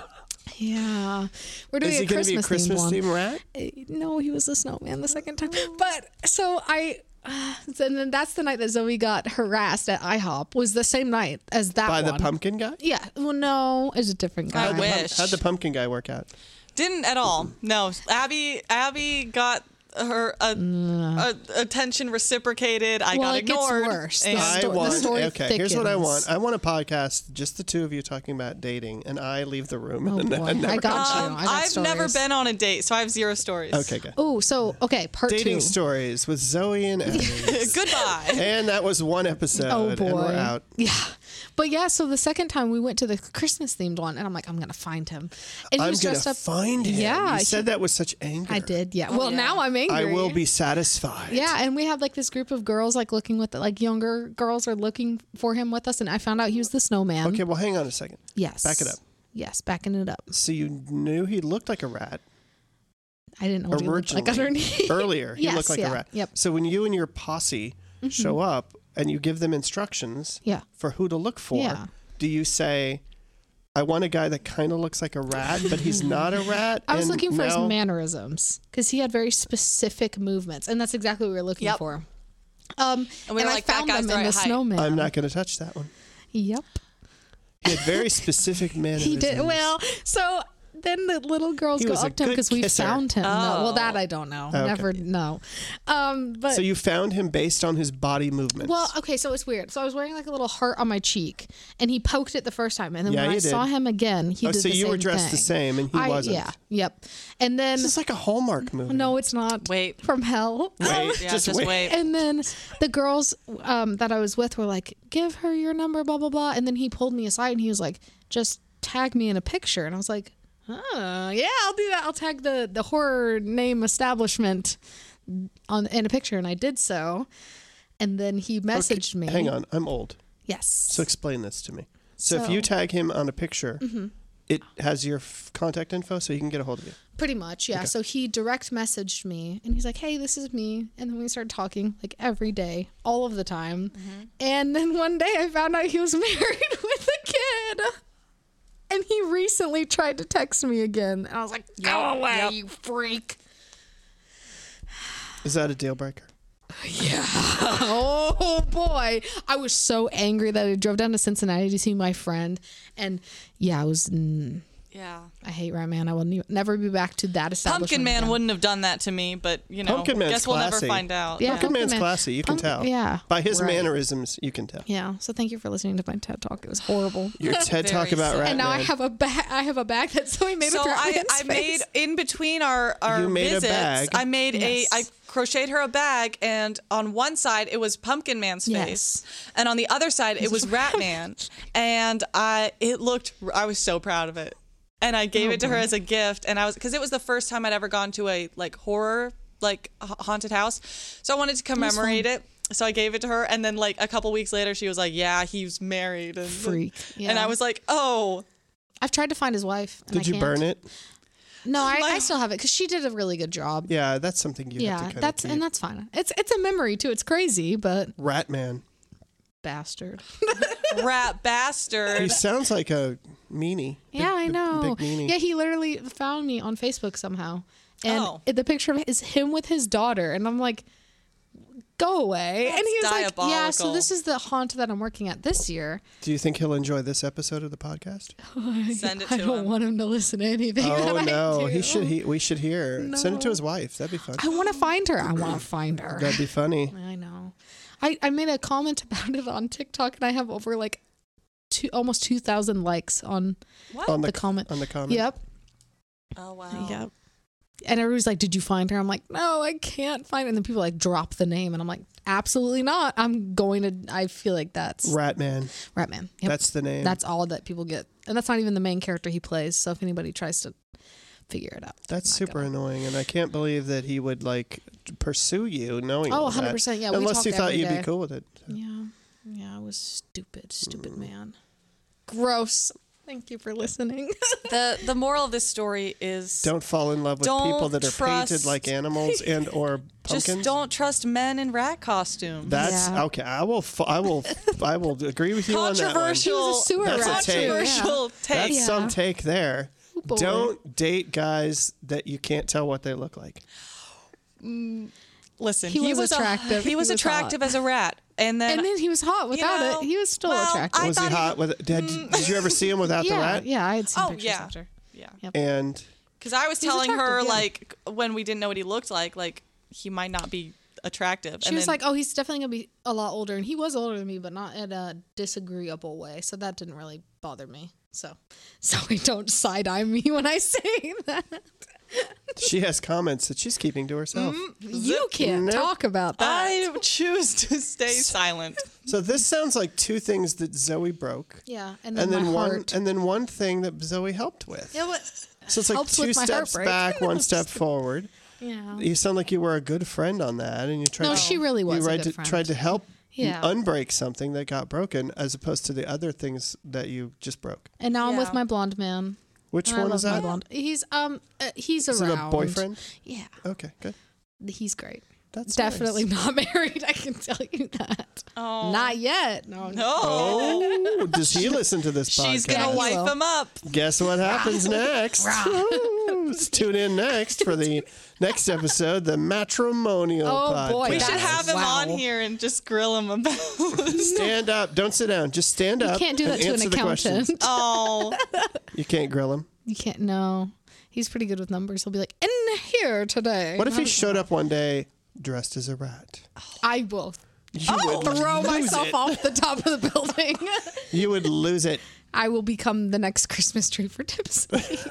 Yeah, we're doing Is he a going to be a Christmas, Christmas themed one. theme rat? Uh, No, he was a snowman the second time. But so I, uh, and then that's the night that Zoe got harassed at IHOP. Was the same night as that By one. the pumpkin guy? Yeah. Well, no, it's a different guy. I How'd the pump- wish. How'd the pumpkin guy work out? Didn't at all. No, Abby. Abby got her uh, uh, attention reciprocated. I Well, got it gets ignored. worse. The and- I sto- the want, story okay, here's what I thickens. want. I want a podcast, just the two of you talking about dating, and I leave the room. Oh and boy, and never I got come you. Um, I got I've never stories. been on a date, so I have zero stories. back. Okay, good. Oh, so okay, part Dating two. stories with Zoe and Abby. Goodbye. And that was one episode, Oh boy. and we're out. Yeah. But yeah, so the second time we went to the Christmas themed one, and I'm like, I'm going to find him. And he I'm was going dressed to up. find him. Yeah. You said he- that with such anger. I did, yeah. Well, yeah. now I'm angry. I will be satisfied. Yeah, and we had like this group of girls like looking with like younger girls are looking for him with us, and I found out he was the snowman. Okay, well, hang on a second. Yes. Back it up. Yes, backing it up. So you knew he looked like a rat I didn't know what he looked like originally. underneath. Earlier, he Yes, looked like yeah, a rat. yep. So when you and your posse show up and you give them instructions Yeah. for who to look for, Yeah. do you say, I want a guy that kind of looks like a rat, but he's not a rat? I was and looking for his now- mannerisms because he had very specific movements, and that's exactly what we were looking Yep. for. Um, And we were I like, that found guy's them the in right the height. snowman. I'm not going to touch that one. Yep. He had very specific mannerisms. He did well. So then the little girls He go was a up to him good because we kisser. found him. No, well, Oh. that I don't know. Okay. Never know. Um, but So you found him based on his body movements. well, okay. So it's weird. So I was wearing like a little heart on my cheek, and he poked it the first time, and then Yeah, when I you did. saw him again, he oh, did so the you same were dressed thing. the same and he I, wasn't. Yeah. Yep. And then This is like a Hallmark movie. no, it's not. Wait. From hell. Wait, Yeah, just, just wait. wait. And then the girls um, that I was with were like, give her your number, blah, blah, blah. And then he pulled me aside and he was like, just tag me in a picture. And I was like, oh, yeah, I'll do that. I'll tag the, the horror name establishment on in a picture. And I did so. And then he messaged Okay, me. Hang on, I'm old. Yes. So explain this to me. So, if So- you tag him on a picture, Mm-hmm. it has your f- contact info so he can get a hold of you. Pretty much, yeah. So he direct messaged me and he's like, hey, this is me. And then we started talking like every day, all of the time. And then one day I found out he was married with a kid. And he recently tried to text me again. And I was like, go Yep, away, yep. you freak. Is that a deal breaker? Yeah. Oh, boy. I was so angry that I drove down to Cincinnati to see my friend. And yeah, I was, mm, Yeah. I hate Rat Man. I will ne- never be back to that establishment. Pumpkin Man again. wouldn't have done that to me, but you know, Pumpkin Man's guess we'll never classy. find out. Yeah. Pumpkin Pumpkin Man's Man- classy, you can Pump- tell. yeah, By his right. mannerisms, you can tell. Yeah. So thank you for listening to my TED Talk. It was horrible. Your TED Talk Very about sad. Rat And now I Man. have a bag. I have a bag that Zoe made So with Rat I, Man's I made face. in between our our You made a visits. bag. I made Yes. a I crocheted her a bag, and on one side it was Pumpkin Man's Yes. face, and on the other side it was Rat Man, and I it looked I was so proud of it, and I gave Oh, it to her boy. as a gift, and I was because it was the first time I'd ever gone to a like horror like ha- haunted house, so I wanted to commemorate it. So I gave it to her, and then like a couple weeks later, she was like, "Yeah, he's married." And, Freak. And Yeah. I was like, "Oh, I've tried to find his wife. and Did I you can't. burn it? No, I, My- I still have it because she did a really good job. Yeah, that's something you have Yeah, to kind that's of and that's fine. It's it's a memory too. It's crazy, but Rat Man. bastard. rat bastard." He sounds like a meanie. Big- yeah, I big- know. Big meanie. Yeah, he literally found me on Facebook somehow, and Oh. it- the picture of it is him with his daughter, and I'm like, go away. and he was like, yeah. So diabolical. this is the haunt that I'm working at this year. Do you think he'll enjoy this episode of the podcast? Send it I to don't him. want him to listen to anything. Oh that I no, he do. should. He we should hear. Send it to No. his wife. That'd be fun. I want to find her. I want to find her. That'd be funny. I know. I, I made a comment about it on TikTok, and I have over like two, almost two thousand likes on What? On the, the comment. on the comment. Yep. Oh wow. Yep. And everybody's like, "Did you find her?" I'm like, "No, I can't find her." And then people like drop the name, and I'm like, "Absolutely not. I'm going to." I feel like that's Rat Man. Rat Man. Yep. That's the name. That's all that people get, and that's not even the main character he plays. So if anybody tries to figure it out, That's I'm not super gonna. annoying, and I can't believe that he would like pursue you knowing. Oh, all one hundred that. percent. Yeah, we Unless talk he thought every you'd day. be cool with it. Yeah, yeah. I was stupid, stupid Mm. man. Gross. Thank you for listening. The the moral of this story is Don't fall in love with Don't people that are trust- painted like animals and or pumpkins. just don't trust men in rat costumes. That's Yeah. okay. I will. f- I will. I will agree with you on that one. Controversial. He was a sewer That's a rat. take. too, yeah. Controversial take. That's Yeah. some take there. Oh, boy. Don't date guys that you can't tell what they look like. Listen, He he, was was, attractive. A, he He was was attractive hot. as a rat, and then And then he was hot without know, it. He was still well, attractive. I Was he thought he- hot with? Did, did you ever see him without yeah, the rat? yeah. I had seen Oh, pictures yeah. after. yeah, Yep. And because I was He's telling her attractive, yeah. like when we didn't know what he looked like, like he might not be attractive. She and was then, like, "Oh, he's definitely gonna be a lot older," and he was older than me, but not in a disagreeable way. So that didn't really bother me. So, so we don't side eye me when I say that. She has comments that she's keeping to herself. You can't Nope. talk about that. I choose to stay silent. So this sounds like two things that Zoe broke, yeah, and then, and then my one, heart. and then one thing that Zoe helped with. Yeah, what? So it's like helps two with my steps heartbreak. back, one step forward. Yeah. You sound like you were a good friend on that, and you tried. No, to, she really was You a tried good to, friend. tried to help Yeah. unbreak something that got broken, as opposed to the other things that you just broke. And now I'm with Yeah. my blonde man. Which And I one love is my that? blonde. He's um uh, he's Is it around. a boyfriend? Yeah, Okay, good. he's great. That's Definitely nice. not married. I can tell you that. Oh. Not yet. No. No. Oh, does he listen to this podcast? She's going to He wipe will. him up. Guess what happens next? Let's tune in next for the next episode, the matrimonial Oh, podcast. boy, We That's- should have him wow. on here and just grill him about Stand up. Don't sit down. Just stand up. can't do and that to an answer the questions. accountant. Oh. You can't grill him. You can't. No, he's pretty good with numbers. He'll be like, "In here today." What if he showed up one day dressed as a rat? I will You would throw lose myself it. off the top of the building. You would lose it. I will become the next Christmas tree for Tips.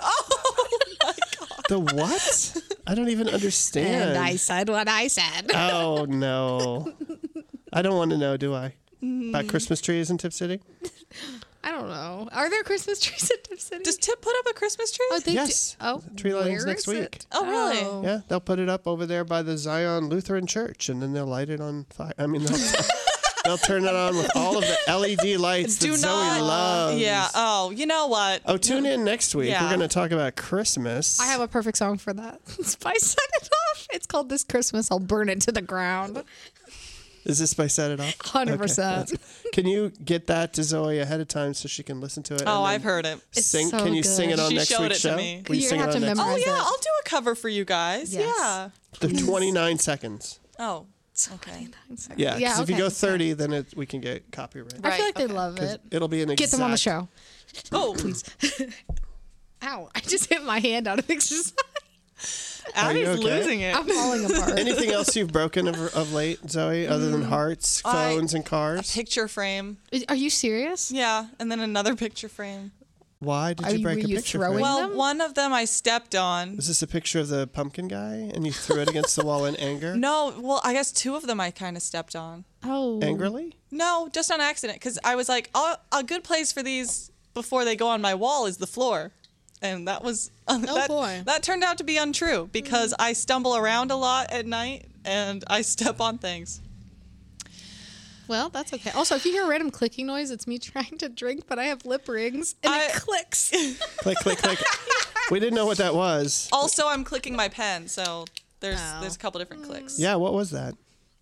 The what? I don't even understand. And I said what I said. Oh no. I don't want to know, do I? About Christmas trees in Tip City? I don't know. Are there Christmas trees in Tip City? Does Tip put up a Christmas tree? Oh, they Yes. Do. Oh, Tree lighting's where next is week. it? Oh, really? Oh. Yeah, they'll put it up over there by the Zion Lutheran Church, and then they'll light it on fire. I mean, they'll, they'll turn it on with all of the L E D lights Do that not. Zoe loves. Yeah. Oh, you know what? Oh, tune in next week. Yeah. We're going to talk about Christmas. I have a perfect song for that. Spice Set It Off. It's called This Christmas I'll Burn It to the Ground. Is this by Set It Off? one hundred percent. Okay. Can you get that to Zoe ahead of time so she can listen to it? and Oh, then I've heard it. It's Sing, so can you sing it good. on She next showed week's it to show? me. Will you You're sing gonna it on have to next Oh, memorize yeah. it. I'll do a cover for you guys. Yes. Yeah. The twenty-nine seconds. Oh. Okay. Yeah, because Yeah, if you okay. go thirty, then it, we can get copyright. I Right, feel like they okay. love 'Cause it. it'll be an exact. Get them on the show. Oh, Please. Ow. I just hit my hand out of exercise. Addie's you okay? losing it. I'm falling apart. Anything else you've broken of, of late, Zoe, other than hearts, I- phones, and cars? Picture frame. Are you serious? Yeah. And then another picture frame. Why did Are you you- break were a you picture throwing frame? Well, them? one of them I stepped on. Is this a picture of the pumpkin guy, and you threw it against the wall in anger? No, well, I guess two of them I kind of stepped on. Oh. Angrily? No, just on accident. Because I was like, oh, a good place for these before they go on my wall is the floor. And that was uh, Oh, that, boy. that turned out to be untrue because I stumble around a lot at night and I step on things. Well, that's okay. Also, if you hear a random clicking noise, it's me trying to drink, but I have lip rings and I- it clicks. Click, click, click. We didn't know what that was. Also, I'm clicking my pen, so there's Oh. there's a couple different clicks. Yeah, what was that?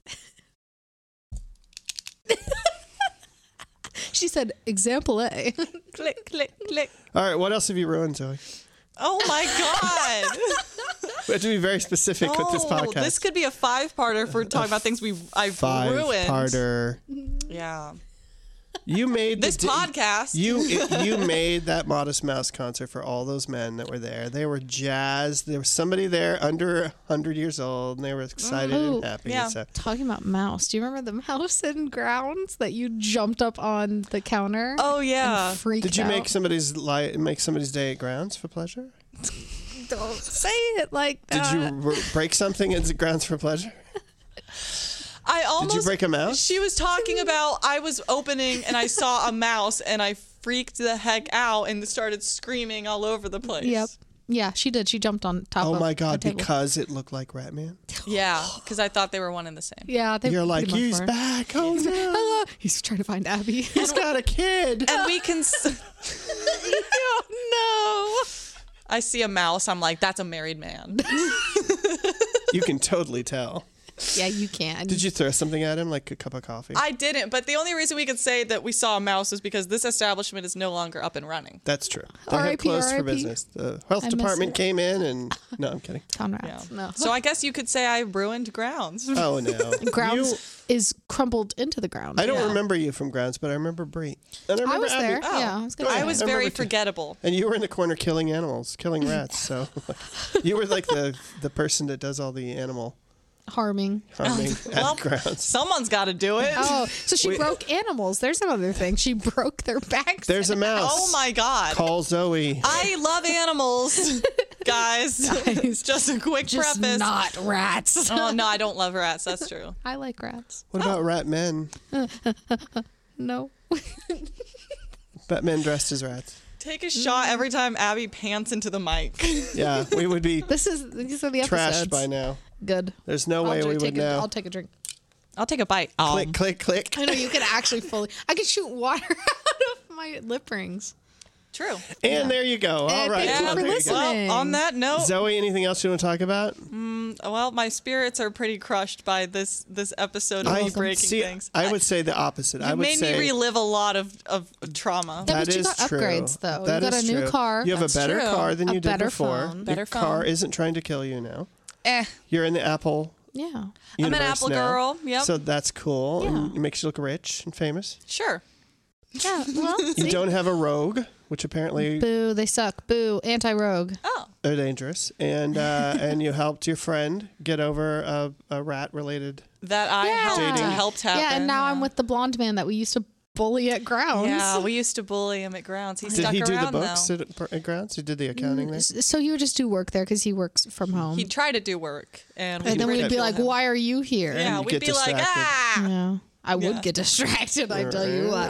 She said, example A. Click, click, click. All right, what else have you ruined, Zoe? Oh my god! We have to be very specific with this Oh, podcast. this could be a five-parter if we're talking about things we I've Five ruined. parter. Yeah. You made This the, podcast. You you made that Modest Mouse concert for all those men that were there. They were jazzed. There was somebody there under a hundred years old, and they were excited Oh, and happy. yeah. So, Talking about mouse. Do you remember the mouse in Grounds that you jumped up on the counter? Oh yeah. and freaked did you out? make somebody's li- make somebody's day at Grounds for pleasure? Don't say it like Did that. you r- break something at Grounds for pleasure? I almost Did you break a mouse? She was talking about I was opening and I saw a mouse and I freaked the heck out and started screaming all over the place. Yep. Yeah, she did. She jumped on top Oh of my a God! table. Because it looked like Ratman. Yeah, because I thought they were one and the same. Yeah, they You're pretty like, much he's were. back. Oh no! Hello. He's trying to find Abby. He's got a kid. And we can. S- oh I see a mouse. I'm like, that's a married man. You can totally tell. no. Yeah, you can. Did you throw something at him, like a cup of coffee? I didn't, but the only reason we could say that we saw a mouse is because this establishment is no longer up and running. That's true. They R I have P, closed for R I P. business. The health I miss department it. came in and no, I'm kidding. Conrads? Yeah. No. So I guess you could say I ruined Grounds. Oh no, Grounds You- is crumbled into the ground. I don't Yeah. remember you from Grounds, but I remember Brie. And I I remember was Abby. there. Oh. Yeah, I was gonna Oh, I say. was I very remember too. forgettable. And you were in the corner killing animals, killing rats. So you were like the the person that does all the animal harming. harming Well, at grounds. Someone's got to do it. Oh, so she Wait. broke animals. There's another thing. She broke their backs. There's a mouse. Oh my God. Call Zoe. I love animals, guys. Guys, Just a quick just preface. not rats. Oh no, I don't love rats. That's true. I like rats. What about rat men? No. Batmen dressed as rats. Take a shot every time Abby pants into the mic. Yeah, we would be This is these are the trashed episodes. by now. Good. There's no I'll way do- we take would a, know. I'll take a drink. I'll take a bite. Click, Um, click, click. I know you could actually fully. I could shoot water out of my lip rings. True. And there you go. All And right. thank you well, for there you go. listening. Well, on that note, Zoe, anything else you want to talk about? well, my spirits are pretty crushed by this this episode of I me breaking see. things. I would say the opposite. You I would made say me relive a lot of, of trauma. Yeah, that but you is got true. upgrades, though. You That got is a new true. car. You have That's a better true. car than A you did better before. phone. Better Your phone. car isn't trying to kill you now. Eh. You're in the Apple Yeah. I'm an universe Apple now. girl. Yep. So that's cool. And Yeah. it makes you look rich and famous. Sure. Yeah. Well, You see? don't have a rogue, which apparently Boo, they suck. Boo, anti-rogue. Oh. are dangerous. And uh, and you helped your friend get over a, a rat-related. That I Yeah. helped, Dating. helped happen. Yeah, and now I'm with the blonde man that we used to bully at grounds. Yeah, we used to bully him at grounds. He Did stuck he do the around books though. at, at Grounds? He did the accounting there? S- So he would just do work there because he works from home. He'd try to do work, and, and then we'd be ridicule like, him. "Why are you here?" Yeah, you we'd get be like, distracted. ah. Yeah. I would Yeah. get distracted, I tell you what.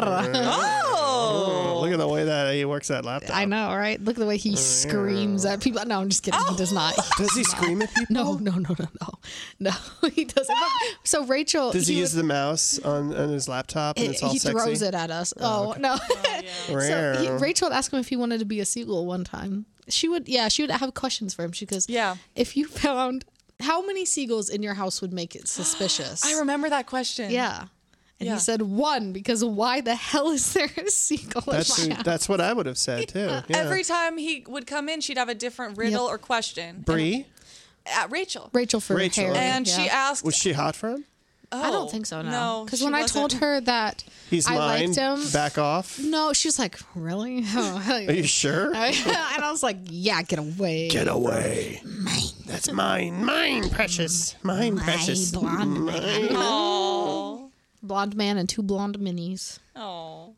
Oh. Look at the way that he works that laptop. I know, right? Look at the way he screams at people. No, I'm just kidding. He does not. Does he scream at people? No, no, no, no, no. No, he doesn't. So Rachel. Does he, would- use the mouse on, on his laptop and it- it's all he sexy? throws it at us. Oh, no. so he, Rachel would ask him if he wanted to be a seagull one time. She would, yeah, she would have questions for him. She goes, Yeah. if you found how many seagulls in your house would make it suspicious? I remember that question. Yeah. And Yeah. he said one because why the hell is there a seagull That's in my house? that's what I would have said too. Yeah. Every time he would come in, she'd have a different riddle or question. Bree, At Rachel. Rachel for Rachel. Harry. And yeah. she asked, was she hot for him? oh, I don't think so, no. No. Because she when I wasn't. told her that He's I mine. liked him, Back off. no, she was like, really? Oh, Are you sure? and I was like, yeah, get away. Get away. Mine. That's mine. Mine, precious. Mine, precious. blonde man. Oh. Blonde man and two blonde minis. Oh.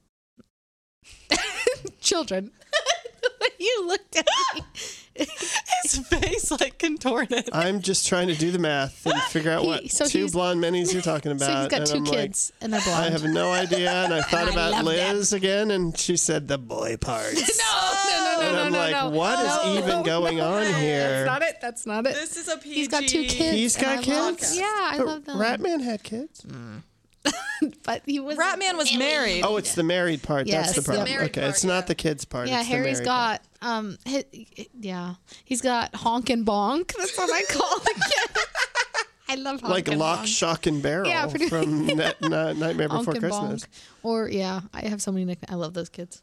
Children. You looked at me. His face like contorted. I'm just trying to do the math and figure out He- what so two he's- blonde minis you're talking about. So he's got and two I'm kids and they're Like, blonde. I have no idea. And I thought I about love Liz again, and she said the boy parts. no, no, no, And no, I'm no, like, no. what is No, even no, going no. on here? That's not it. That's not it. This is a P G. He's got two kids. He's and got I love- kids? Yeah, I But love them. Ratman had kids. But he was Ratman was married. Oh, it's the married part. Yes, That's the it's the problem. married Okay, part, it's not yeah. the kids part. Yeah, it's the Harry's married got um, hi yeah, he's got honk and bonk. That's what I call the kid. I love honk part. Like and Lock, bonk. Shock, and Barrel Yeah, pretty- from Net, Night- Nightmare Honk Before and Christmas. bonk. Or yeah, I have so many nicknames. I love those kids.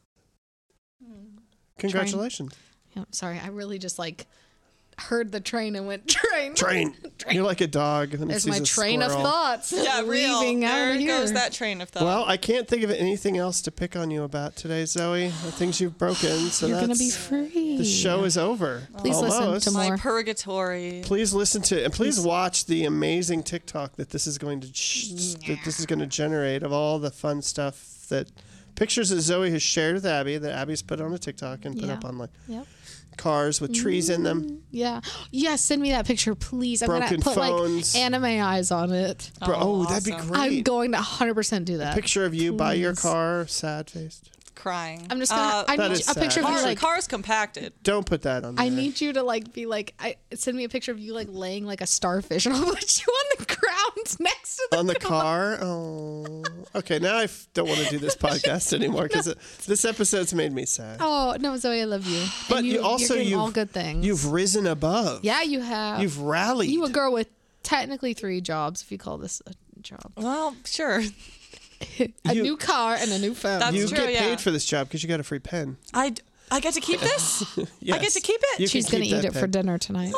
Congratulations. Yeah, sorry, I really just like heard the train and went train. Train. You're like a dog. When it There's sees my a train of squirrel. thoughts. Yeah, real. leaving out There of here. goes that train of thought. Well, I can't think of anything else to pick on you about today, Zoe. The things you've broken. So You're gonna that's, be free. the show is over. Please listen Almost. to more. my purgatory. Please listen to and please watch the amazing TikTok that this is going to sh- that this is going to generate of all the fun stuff that pictures that Zoe has shared with Abby that Abby's put on a TikTok and put Yeah. up online. Yep. Cars with trees in them. Yeah. Yeah, send me that picture, please. I'm Broken gonna put phones. like anime eyes on it. Bro, oh, that'd be awesome. great. I'm going to one hundred percent do that. Picture of you by your Please. car, sad faced. Crying. I'm just gonna. Uh, I That need is a picture sad. of you car, like. car's compacted. Don't put that on there. I need you to like be like. I send me a picture of you like laying like a starfish, and I'll put you on the ground next to the on the car. Oh, okay. Now I f- don't want to do this podcast anymore because this episode's made me sad. Oh no, Zoe, I love you. but and you, you also you're doing you've all good things. You've risen above. yeah, you have. You've rallied. You a girl with technically three jobs, if you call this a job. Well, sure. A You- new car and a new phone. That's you true, get yeah. paid for this job because you got a free pen. I, I get to keep this? Yes. I get to keep it? You She's can gonna keep eat that it for pen. dinner tonight.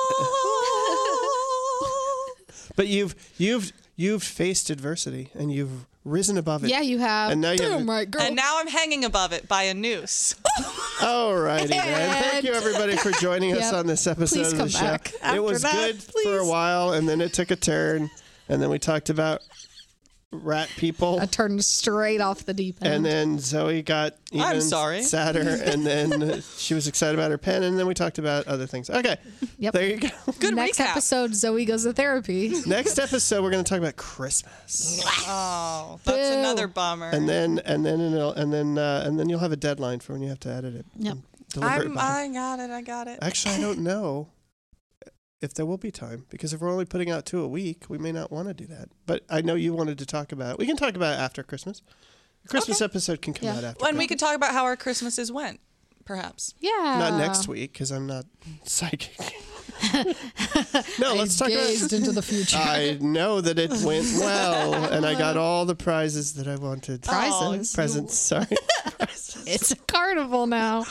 But you've you've you've faced adversity and you've risen above it. Yeah, you have. And now you have- Damn right, girl. And now I'm hanging above it by a noose. All righty, then. Thank you, everybody, for joining us Yep. on this episode Please of come the back show. after It was that, good please. for a while, and then it took a turn, and then we talked about rat people. I turned straight off the deep end. And then Zoe got even I'm sorry. sadder, and then she was excited about her pen, and then we talked about other things. Okay, Yep. there you go. Good Next recap. episode, Zoe goes to therapy. Next episode, we're going to talk about Christmas, Oh, that's Boo. another bummer. and then and then it'll, and then uh, and then you'll have a deadline for when you have to edit it. Yep. Deliver it I'm, by. I got it. I got it. Actually, I don't know if there will be time, because if we're only putting out two a week, we may not want to do that. But I know you wanted to talk about. We can talk about it after Christmas. The Christmas Okay. episose can come Yeah. out after. And we Christmas. could talk about how our Christmases went, perhaps. Yeah. Not next week, because I'm not psychic. No, let's talk Gazed about. into the future. I know that it went well, and I got all the prizes that I wanted. Prizes? Presents, sorry. It's a carnival now.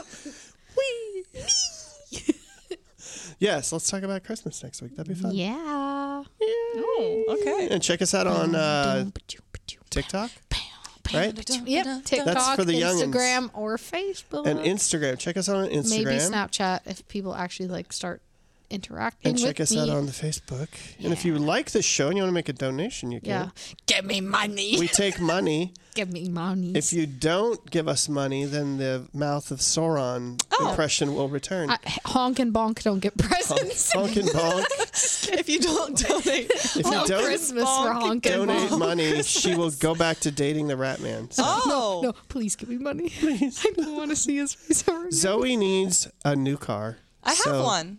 Yes, let's talk about Christmas next week. That'd be fun. Yeah. Oh, okay. And check us out on uh, TikTok, right? Yep. TikTok, for the youngins. Instagram, or Facebook. And Instagram. Check us out on Instagram. Maybe Snapchat if people actually like start interacting And check with us me. out on the Facebook. And if you like this show and you want to make a donation, you can. Yeah. Give me money. We take money. Give me money. If you don't give us money, then the Mouth of Sauron Oh. impression will return. I, honk and bonk don't get presents. Honk and bonk. If you don't donate, If you Oh, don't Christmas for bonk, honk and donate bonk. money, she will go back to dating the Rat Man. So oh, No, please give me money. Please. I don't want to see his face ever again. Zoe needs a new car. I have So one.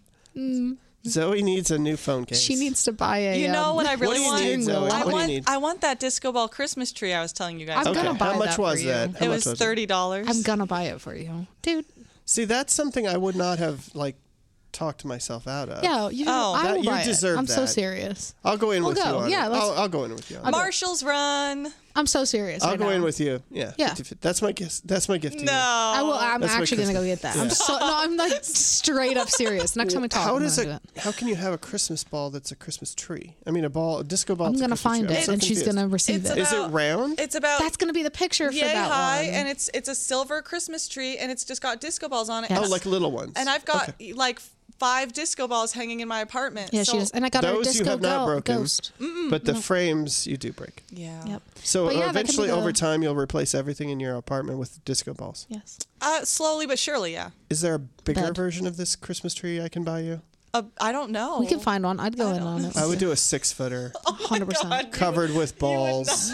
Zoe needs a new phone case. She needs to buy a. You know um, what I really do you want? need, Zoe? I What do you want. need? I want that disco ball Christmas tree I was telling you guys. I'm about. gonna Okay, buy how much that was for that? you. How It much was thirty dollars. I'm gonna buy it for you, dude. See, that's something I would not have like talked myself out of. Yeah, you. Oh. I That- will you buy deserve it. I'm so that. serious. I'll go in We'll with go. you on Yeah, it. let's- I'll, I'll go in with you on it. Marshall's Run. I'm so serious. I'll right go now. in with you. Yeah. Yeah. fifty fifty. That's my gift. That's my gift to No. you. I will. I'm That's my actually gonna go Christmas- get that. Yeah. I'm so no. I'm like straight up serious. Next time we talk, How I'm does gonna it? do it. How can you have a Christmas ball that's a Christmas tree? I mean, a ball, a disco ball. I'm that's a gonna Christmas find tree. I'm it, so and she's confused. gonna receive It's it. Is it about- round? It's about That's gonna be the picture for yay that high, one. and it's it's a silver Christmas tree, and it's just got disco balls on it. Yes. Oh, like little ones. And I've got Okay. like five disco balls hanging in my apartment. yeah, so, she does. And I got her a Those you disco have not go- broken, ghost. but the frames you do break. Yeah. Yep. So But yeah, that can be eventually, the- over time, you'll replace everything in your apartment with disco balls. Yes. Uh, slowly but surely, yeah. Is there a bigger Bed. version of this Christmas tree I can buy you? Uh, I don't know. We can find one. I'd go in on it. I would do a six footer hundred percent. covered with balls.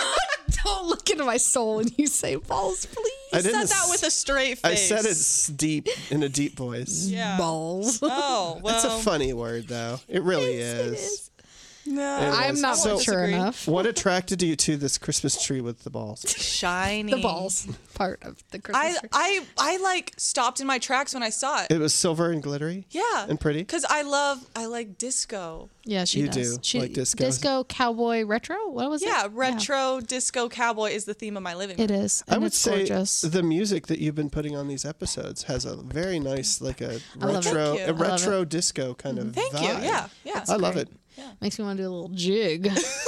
Don't look into my soul when you say balls, please. I Said didn't. that s- with a straight I face. said it's deep in a deep voice. Yeah. Balls. Oh well. It's a funny word, though. It really is. No, I'm not I won't mature disagree. enough. What attracted you to this Christmas tree with the balls? Shiny. The balls part of the Christmas I tree. I I like stopped in my tracks when I saw it. It was silver and glittery. yeah. And pretty? Because I love I like disco. Yeah, she You does. do She, like disco. Disco, cowboy, retro. What was Yeah, it? retro disco cowboy is the theme of my living room. It is. I And would it's say gorgeous. the music that you've been putting on these episodes has a very nice, like a I love it. retro, Thank you. a I love retro disco kind of Thank you. vibe. Yeah, yeah. I love it. Makes me want to do a little jig.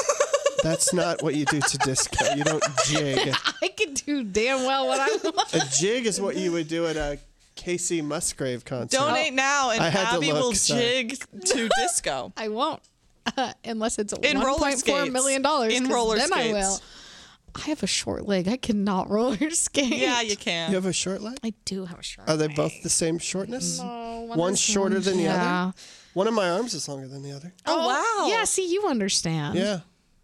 That's not what you do to disco. You don't jig. I can do damn well what I want. A jig is what you would do at a Casey Musgrave concert. Donate now, and I had to Abby look, will sorry. jig to disco. I won't. Unless it's In one roller point four skates. million dollars. In 'cause roller then I will. skates. I have a short leg. I cannot roller skate. Yeah, you can. You have a short leg? I do have a short Are they leg. both the same shortness? No, One's is shorter than the yeah. other? One of my arms is longer than the other. Oh, wow. Yeah, see, you understand. Yeah.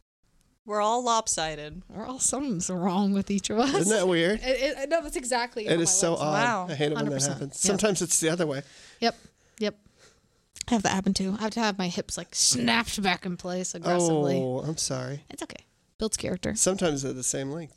We're all lopsided. We're all something's wrong with each of us. Isn't that weird? It, it, no, that's exactly. how It my is so legs are. odd. Wow. I hate it when one hundred that percent. happens. Yeah. Sometimes it's the other way. Yep. Yep. I have that happen too. I have to have my hips like snapped back in place aggressively. Oh, I'm sorry. It's okay. Builds character. Sometimes they're the same length.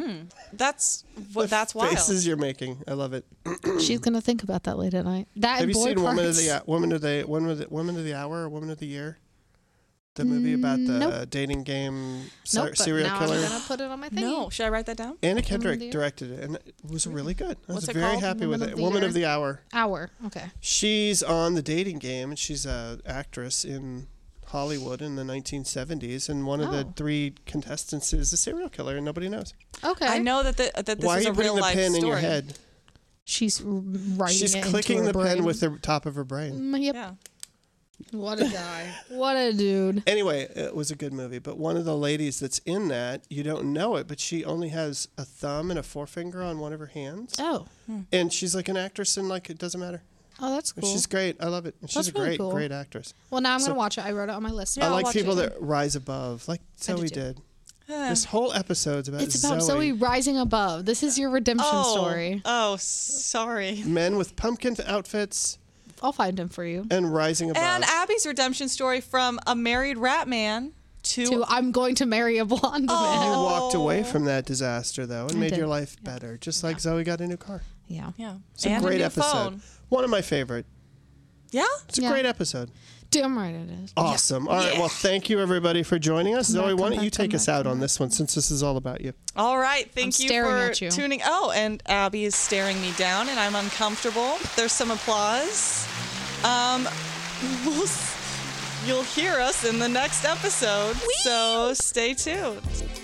That's what. That's wild. Faces you're making. I love it. She's gonna think about that late at night. That Have and you boy seen Woman of parts. the Woman of the Woman of the Woman of the Hour or Woman of the Year? The movie about the Nope. dating game ser- Nope, but serial now killer. I'm gonna put it on my thing. No, should I write that down? Anna Woman of the Kendrick Year? directed it, and it was really good. I was What's it very called? happy Woman with of it. the Woman Year? of the Hour. Hour. Okay. She's on the dating game, and she's a actress in Hollywood in the nineteen seventies, and one of the Oh. three contestants is a serial killer, and nobody knows. Okay. I know that the, that this Why are is you a putting real the life pen story. in your head? She's writing She's it clicking into her the brain. pen with the top of her brain. Mm, Yep. Yeah. What a guy. What a dude. Anyway, it was a good movie. But one of the ladies that's in that, you don't know it, but she only has a thumb and a forefinger on one of her hands. Oh. And she's like an actress, and like it doesn't matter. Oh, that's cool. She's great. I love it. And she's That's a really great, cool. great actress. Well, now I'm So- going to watch it. I wrote it on my list. Yeah, I I'll like watch people it. that rise above, like Zoe too. did. Eh. This whole episode's about It's about Zoe rising above. This is your redemption oh, story. Oh, sorry. Men with pumpkin outfits I'll find him for you. and rising above. And Abby's redemption story from a married rat man to, To I'm going to marry a blonde you man. walked away from that disaster, though, and I made did. your life better, just like Zoe got a new car. Yeah. yeah, It's a and great new episode. phone. One of my favorite. Yeah. It's a Yeah. great episode. Damn right it is. Awesome. All right. Yeah. Well, thank you, everybody, for joining us. Come Zoe, back, why come don't you back, come take us back, out come on back. this one, since this is all about you? All right. Thank I'm you staring for at you. tuning. Oh, and Abby is staring me down, and I'm uncomfortable. There's some applause. Um, we'll, s- you'll hear us in the next episode. So stay tuned.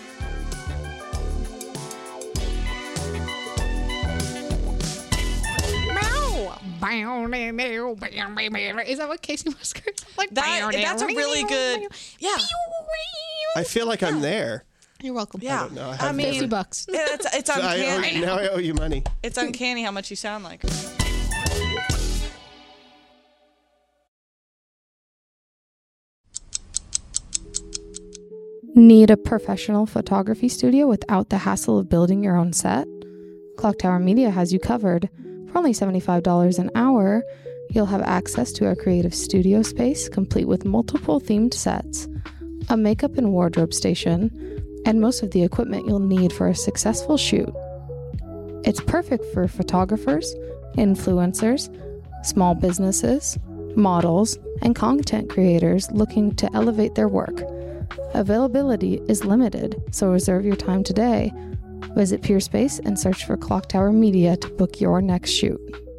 Is that what Casey Musgraves is like? That that's a really good. Yeah. I feel like I'm there. You're welcome. Yeah. don't know. I I, have mean, fifty bucks. it's it's I owe, uncanny. now I owe you money. It's uncanny how much you sound like. Need a professional photography studio without the hassle of building your own set? Clock Tower Media has you covered. For only seventy-five dollars an hour, you'll have access to our creative studio space, complete with multiple themed sets, a makeup and wardrobe station, and most of the equipment you'll need for a successful shoot. It's perfect for photographers, influencers, small businesses, models, and content creators looking to elevate their work. Availability is limited, so reserve your time today. Visit Peerspace and search for Clock Tower Media to book your next shoot.